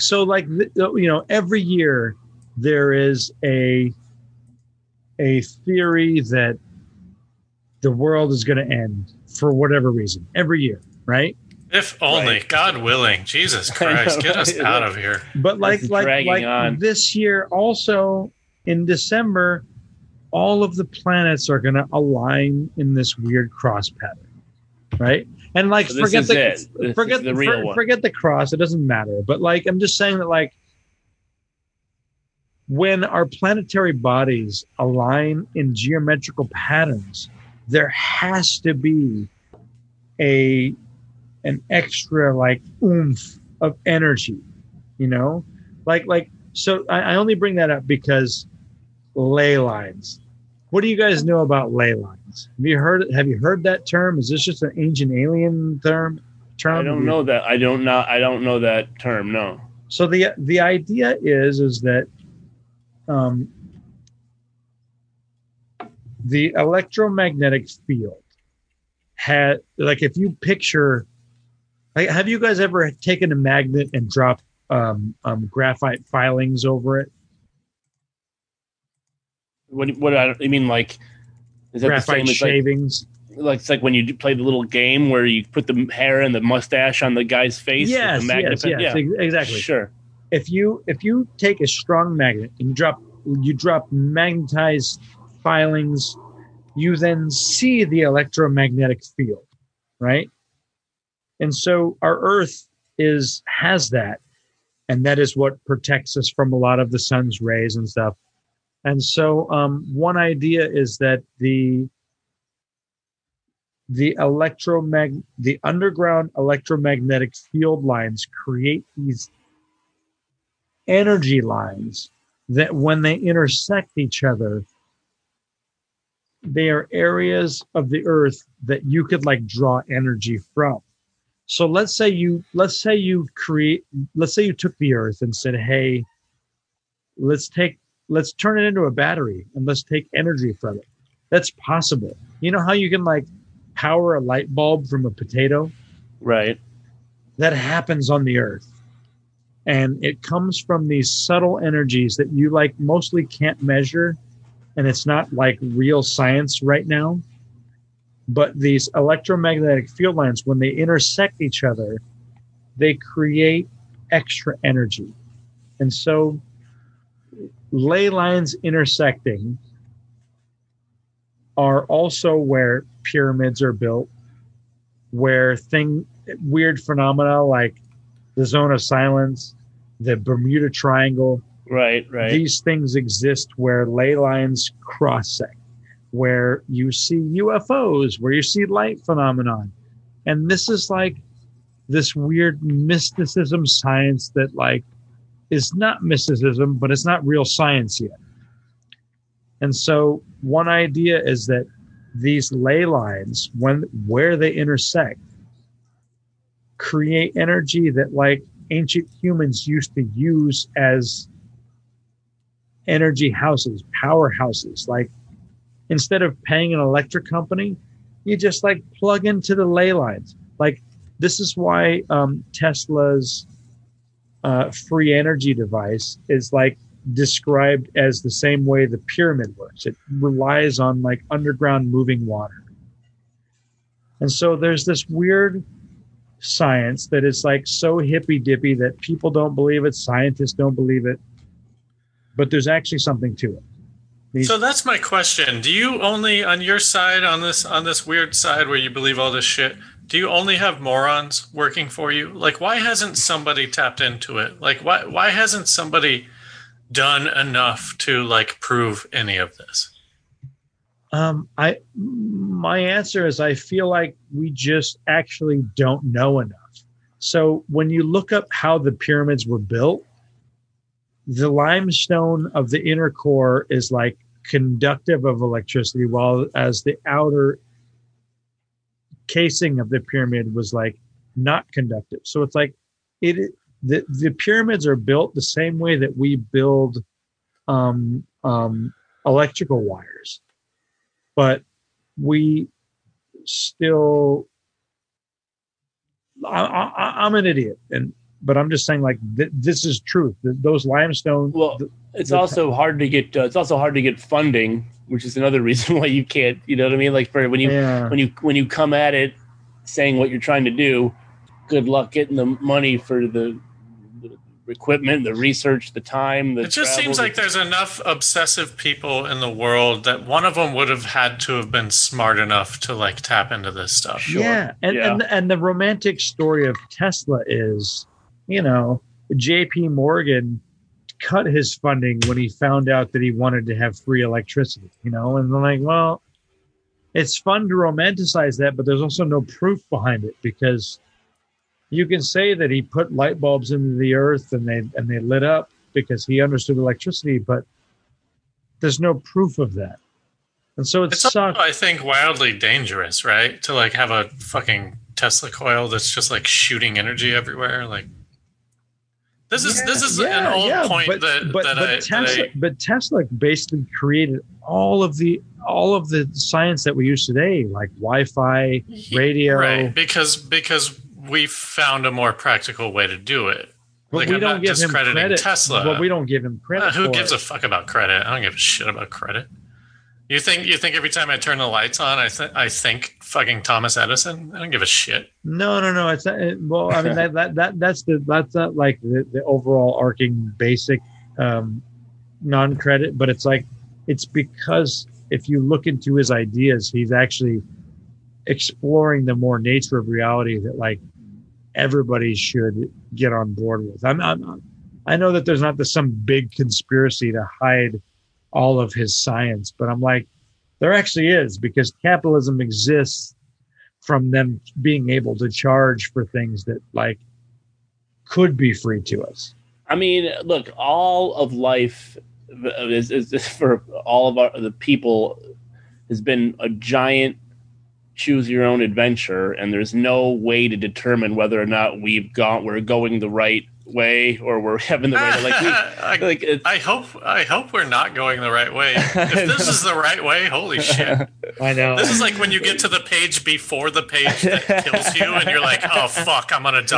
Speaker 2: every year there is a theory that the world is going to end for whatever reason every year, right?
Speaker 1: If only,
Speaker 3: Right.
Speaker 1: God willing, Jesus Christ, get us
Speaker 3: right?
Speaker 1: out of here.
Speaker 2: But
Speaker 3: It's dragging on.
Speaker 2: this year also in December, all of the planets are going to align in this weird cross pattern, right? And like,
Speaker 3: So this is it. This
Speaker 2: forget
Speaker 3: is the real one.
Speaker 2: forget the cross. It doesn't matter. But like, I'm just saying that like, when our planetary bodies align in geometrical patterns, there has to be an extra like oomph of energy, so I only bring that up because ley lines. What do you guys know about ley lines? Have you heard that term? Is this just an ancient alien term?
Speaker 3: I don't know that. I don't know that term. No.
Speaker 2: So the idea is that the electromagnetic field had, like, if you picture, like, have you guys ever taken a magnet and dropped graphite filings over it?
Speaker 3: What you mean? Like, is that
Speaker 2: Graphite
Speaker 3: the same
Speaker 2: shavings?
Speaker 3: Like it's like when you play the little game where you put the hair and the mustache on the guy's face.
Speaker 2: Yes,
Speaker 3: with the magnet pen?
Speaker 2: yes, exactly.
Speaker 3: Sure.
Speaker 2: If you take a strong magnet and you drop magnetized filings, you then see the electromagnetic field, right? And so our Earth has that, and that is what protects us from a lot of the sun's rays and stuff. And so one idea is that the underground electromagnetic field lines create these energy lines that when they intersect each other, they are areas of the Earth that you could like draw energy from. So let's say you took the Earth and said, hey, let's turn it into a battery and let's take energy from it. That's possible. You know how you can like power a light bulb from a potato?
Speaker 3: Right.
Speaker 2: That happens on the Earth. And it comes from these subtle energies that you like mostly can't measure. And it's not like real science right now. But these electromagnetic field lines, when they intersect each other, they create extra energy. And so ley lines intersecting are also where pyramids are built, where weird phenomena like the zone of silence, the Bermuda Triangle,
Speaker 3: right.
Speaker 2: These things exist where ley lines cross-sect, where you see UFOs, where you see light phenomenon. And this is like this weird mysticism science that like is not mysticism, but it's not real science yet. And so one idea is that these ley lines, where they intersect, create energy that like ancient humans used to use as energy houses, powerhouses. Like instead of paying an electric company, you just like plug into the ley lines. Like this is why Tesla's free energy device is like described as the same way the pyramid works. It relies on like underground moving water. And so there's this weird science that is like so hippy dippy that people don't believe it, scientists don't believe it, but there's actually something to it.
Speaker 1: So that's my question. Do you only, on your side, on this weird side where you believe all this shit, do you only have morons working for you? Like, why hasn't somebody tapped into it? Like, why hasn't somebody done enough to like prove any of this?
Speaker 2: My answer is I feel like we just actually don't know enough. So when you look up how the pyramids were built, the limestone of the inner core is like conductive of electricity, while as the outer casing of the pyramid was like not conductive. So it's like the pyramids are built the same way that we build electrical wires, but we still. I'm an idiot, and but I'm just saying, like, this is truth. Those limestone.
Speaker 3: Well, it's also hard to get. It's also hard to get funding, which is another reason why you can't. You know what I mean? Like, for when you come at it, saying what you're trying to do, good luck getting the money for the equipment, the research, the time.
Speaker 1: It just seems like there's enough obsessive people in the world that one of them would have had to have been smart enough to like tap into this stuff.
Speaker 2: Sure. Yeah, and the romantic story of Tesla is, you know, J.P. Morgan cut his funding when he found out that he wanted to have free electricity. You know, and they're like, well, it's fun to romanticize that, but there's also no proof behind it, because you can say that he put light bulbs into the earth and they lit up because he understood electricity, but there's no proof of that. And so it's
Speaker 1: also, I think, wildly dangerous, right? To like have a fucking Tesla coil that's just like shooting energy everywhere. Like this is an old point
Speaker 2: but Tesla basically created all of the science that we use today, like Wi-Fi, radio,
Speaker 1: right? Because we found a more practical way to do it.
Speaker 2: But
Speaker 1: like,
Speaker 2: we
Speaker 1: I'm
Speaker 2: don't
Speaker 1: not
Speaker 2: give him
Speaker 1: discrediting
Speaker 2: credit.
Speaker 1: Tesla.
Speaker 2: But we don't give him credit.
Speaker 1: Who gives a fuck about credit? I don't give a shit about credit. You think every time I turn the lights on, I think fucking Thomas Edison? I don't give a shit.
Speaker 2: No. It's not, well, I mean that's like the overall arcing basic non-credit, but it's like it's because if you look into his ideas, he's actually exploring the more nature of reality that like everybody should get on board with. I know that there's not some big conspiracy to hide all of his science, but I'm like, there actually is, because capitalism exists from them being able to charge for things that like could be free to us.
Speaker 3: I mean, look, all of life is for all of the people has been a giant choose your own adventure, and there's no way to determine whether or not we're going the right way or we're having the right
Speaker 1: I hope we're not going the right way. If this is the right way, holy shit.
Speaker 2: I know.
Speaker 1: This is like when you get to the page before the page that kills you and you're like, oh fuck, I'm gonna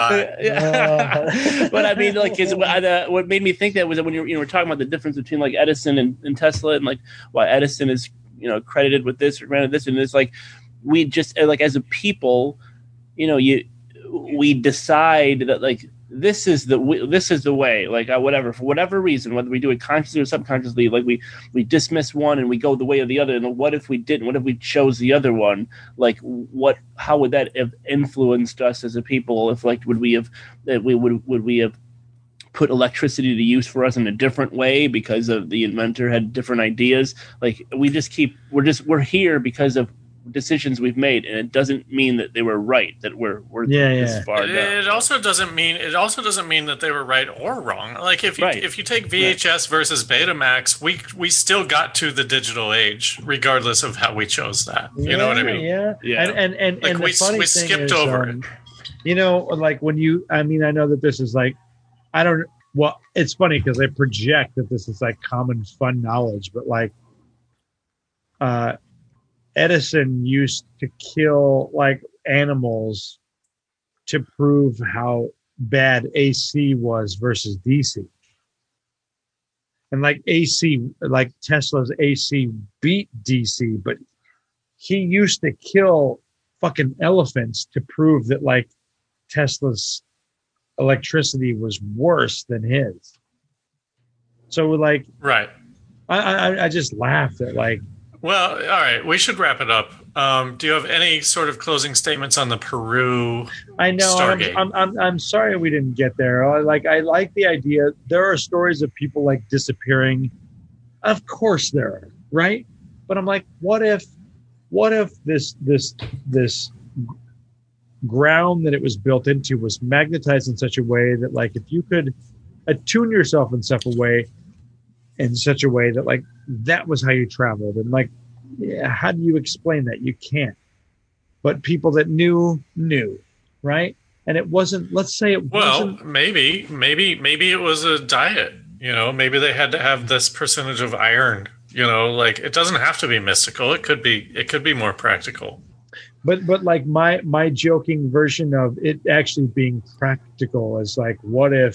Speaker 1: die.
Speaker 3: But I mean, like, what made me think that was that when you were talking about the difference between like Edison and Tesla, and like why Edison is, you know, credited with this or granted this, and it's like we just like as a people, you know, we decide that like this is the way, like whatever, for whatever reason, whether we do it consciously or subconsciously, like we dismiss one and we go the way of the other. And what if we didn't? What if we chose the other one? Like how would that have influenced us as a people? If like would we have put electricity to use for us in a different way because of the inventor had different ideas? Like we're here because of decisions we've made, and it doesn't mean that they were right, that we're this far down.
Speaker 1: It also doesn't mean that they were right or wrong. Like if you take VHS versus Betamax, we still got to the digital age regardless of how we chose that. You know what I mean?
Speaker 2: Yeah. And
Speaker 1: like we skipped over it.
Speaker 2: You know, like when I know that this is like, it's funny because I project that this is like common fun knowledge, but like Edison used to kill like animals to prove how bad AC was versus DC. And like AC, like Tesla's AC beat DC, but he used to kill fucking elephants to prove that like Tesla's electricity was worse than his. So like,
Speaker 1: right.
Speaker 2: I just laughed at like,
Speaker 1: well, all right, we should wrap it up. Do you have any sort of closing statements on the Peru?
Speaker 2: I know.
Speaker 1: Stargate?
Speaker 2: I'm sorry we didn't get there. I like the idea. There are stories of people like disappearing. Of course there are, right? But I'm like, what if this ground that it was built into was magnetized in such a way that like if you could attune yourself in such a way that like that was how you traveled, and like how do you explain that? You can't. But people that knew, right? And it wasn't, let's say it wasn't.
Speaker 1: Well, maybe it was a diet, you know, maybe they had to have this percentage of iron, you know, like it doesn't have to be mystical. It could be more practical.
Speaker 2: But like my joking version of it actually being practical is like, what if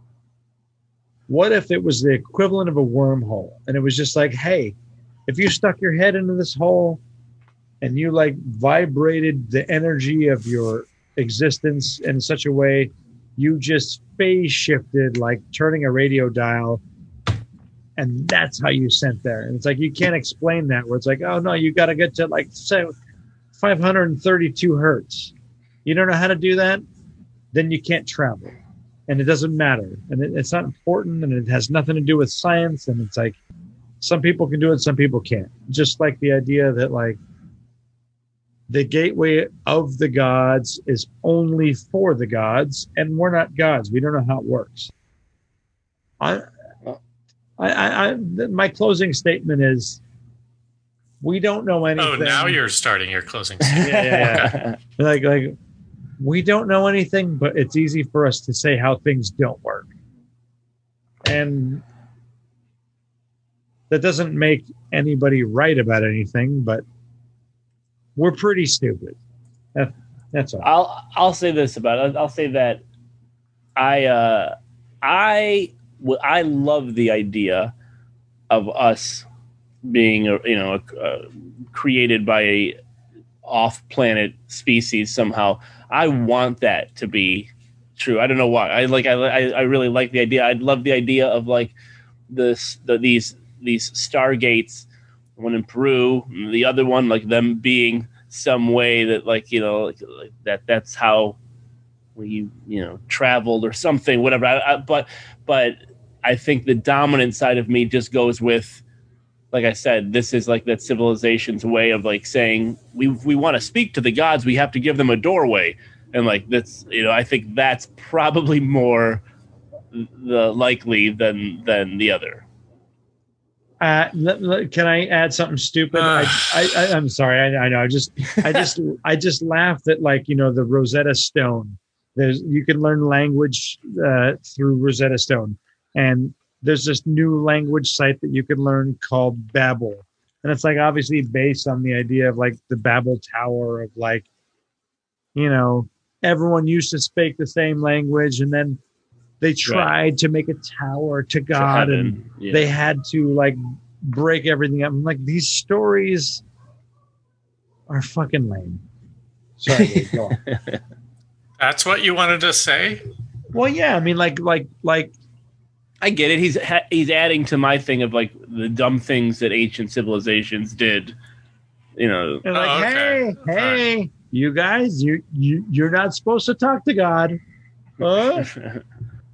Speaker 2: it was the equivalent of a wormhole, and it was just like, hey, if you stuck your head into this hole and you like vibrated the energy of your existence in such a way, you just phase shifted like turning a radio dial, and that's how you sent there. And it's like, you can't explain that, where it's like, oh no, you got to get to like, say, 532 hertz. You don't know how to do that, then you can't travel, and it doesn't matter, and it's not important, and it has nothing to do with science. And it's like, some people can do it, some people can't. Just like the idea that like the gateway of the gods is only for the gods, and we're not gods. We don't know how it works. My closing statement is, we don't know anything.
Speaker 1: Oh, now you're starting your closing statement.
Speaker 2: Yeah. like we don't know anything, but it's easy for us to say how things don't work. And that doesn't make anybody right about anything, but we're pretty stupid. That's all.
Speaker 3: I'll say this about it. I'll say that I love the idea of us being created by a off-planet species somehow. I want that to be true. I don't know why. I really like the idea. I'd love the idea of like these stargates, one in Peru, and the other one like them being some way that like that's how we traveled or something, whatever. But I think the dominant side of me just goes with, like I said, this is like that civilization's way of like saying we want to speak to the gods, we have to give them a doorway, and like that's I think that's probably more the likely than the other.
Speaker 2: Can I add something stupid? I'm sorry. I know. I just laughed at like the Rosetta Stone. You can learn language through Rosetta Stone, and there's this new language site that you can learn called Babbel, and it's like obviously based on the idea of like the Babel Tower of like everyone used to speak the same language, and then they tried to make a tower to God, and they had to like break everything up. I'm like, these stories are fucking lame. Sorry, go on.
Speaker 1: That's what you wanted to say?
Speaker 2: Well, yeah. I mean, like.
Speaker 3: I get it. He's adding to my thing of like the dumb things that ancient civilizations did.
Speaker 2: And like, hey, you guys, you're not supposed to talk to God.
Speaker 1: I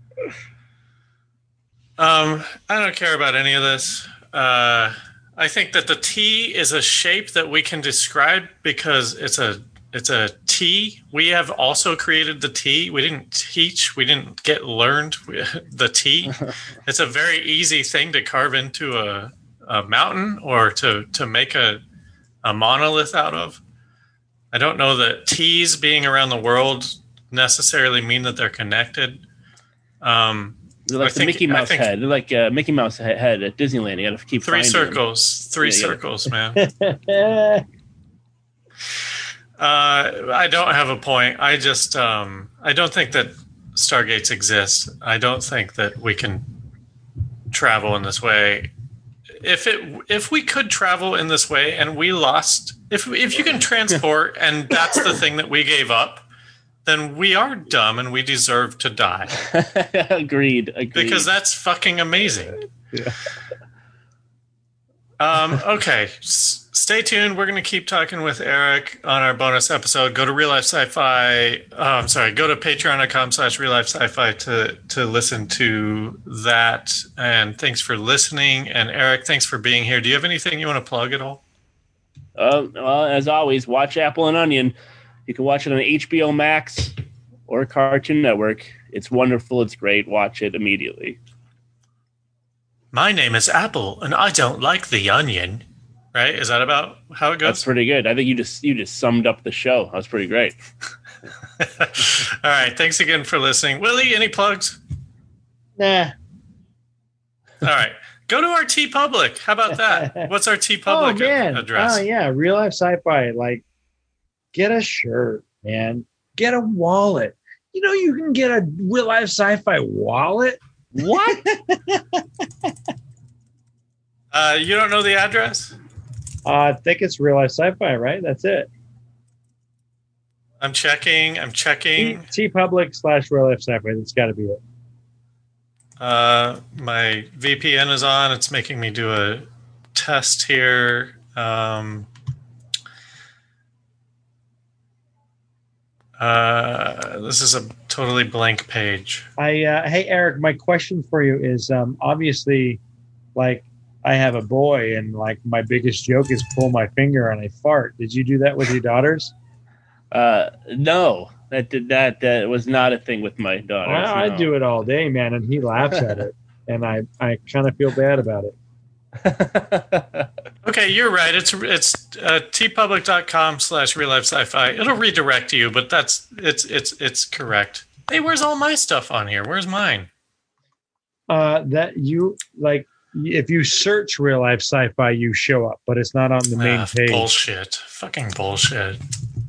Speaker 1: don't care about any of this. I think that the T is a shape that we can describe because it's a T. We have also created the T. We didn't teach. We didn't get learned the T. It's a very easy thing to carve into a mountain or to make a monolith out of. I don't know that T's being around the world necessarily mean that they're connected.
Speaker 3: They're like the Mickey Mouse head. They're like Mickey Mouse head at Disneyland. You got to keep
Speaker 1: three circles. Three circles, man. I don't have a point. I just I don't think that stargates exist. I don't think that we can travel in this way. If we could travel in this way and we lost, if you can transport and that's the thing that we gave up, then we are dumb and we deserve to die.
Speaker 3: Agreed.
Speaker 1: Because that's fucking amazing.
Speaker 3: Yeah.
Speaker 1: Okay. Stay tuned. We're going to keep talking with Eric on our bonus episode. Go to Real Life Sci-Fi. Go to patreon.com/Real Life Sci-Fi to listen to that. And thanks for listening. And Eric, thanks for being here. Do you have anything you want to plug at all?
Speaker 3: Well, as always, watch Apple and Onion. You can watch it on HBO Max or Cartoon Network. It's wonderful. It's great. Watch it immediately.
Speaker 1: My name is Apple, and I don't like the onion. Right? Is that about how it goes?
Speaker 3: That's pretty good. I think you just summed up the show. That was pretty great.
Speaker 1: All right. Thanks again for listening. Willie, any plugs?
Speaker 2: Nah.
Speaker 1: All right. Go to our TeePublic. How about that? What's our TeePublic address?
Speaker 2: Oh, yeah. Real Life Sci-Fi. Like, Get a shirt, man. Get a wallet. You know, you can get a Real Life Sci-Fi wallet.
Speaker 3: What?
Speaker 1: You don't know the address?
Speaker 2: I think it's Real Life Sci-Fi, right? That's it.
Speaker 1: I'm checking.
Speaker 2: TeePublic/Real Life Sci-Fi. That's got to be it.
Speaker 1: My VPN is on. It's making me do a test here. This is a totally blank page.
Speaker 2: Hey Eric, my question for you is obviously, like, I have a boy, and like my biggest joke is pull my finger and I fart. Did you do that with your daughters?
Speaker 3: No, that was not a thing with my daughter.
Speaker 2: I do it all day, man, and he laughs at it, and I kind of feel bad about it.
Speaker 1: Okay, you're right. It's tpublic.com/real life sci-fi. It'll redirect you, but it's correct. Hey, where's all my stuff on here? Where's mine?
Speaker 2: That you like. If you search Real Life Sci-Fi, you show up, but it's not on the main page.
Speaker 1: Bullshit. Fucking bullshit.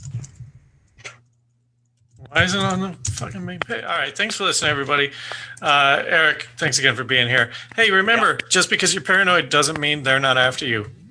Speaker 1: Why is it on the fucking main page? All right, thanks for listening, everybody. Eric, thanks again for being here. Hey, remember, just because you're paranoid doesn't mean they're not after you.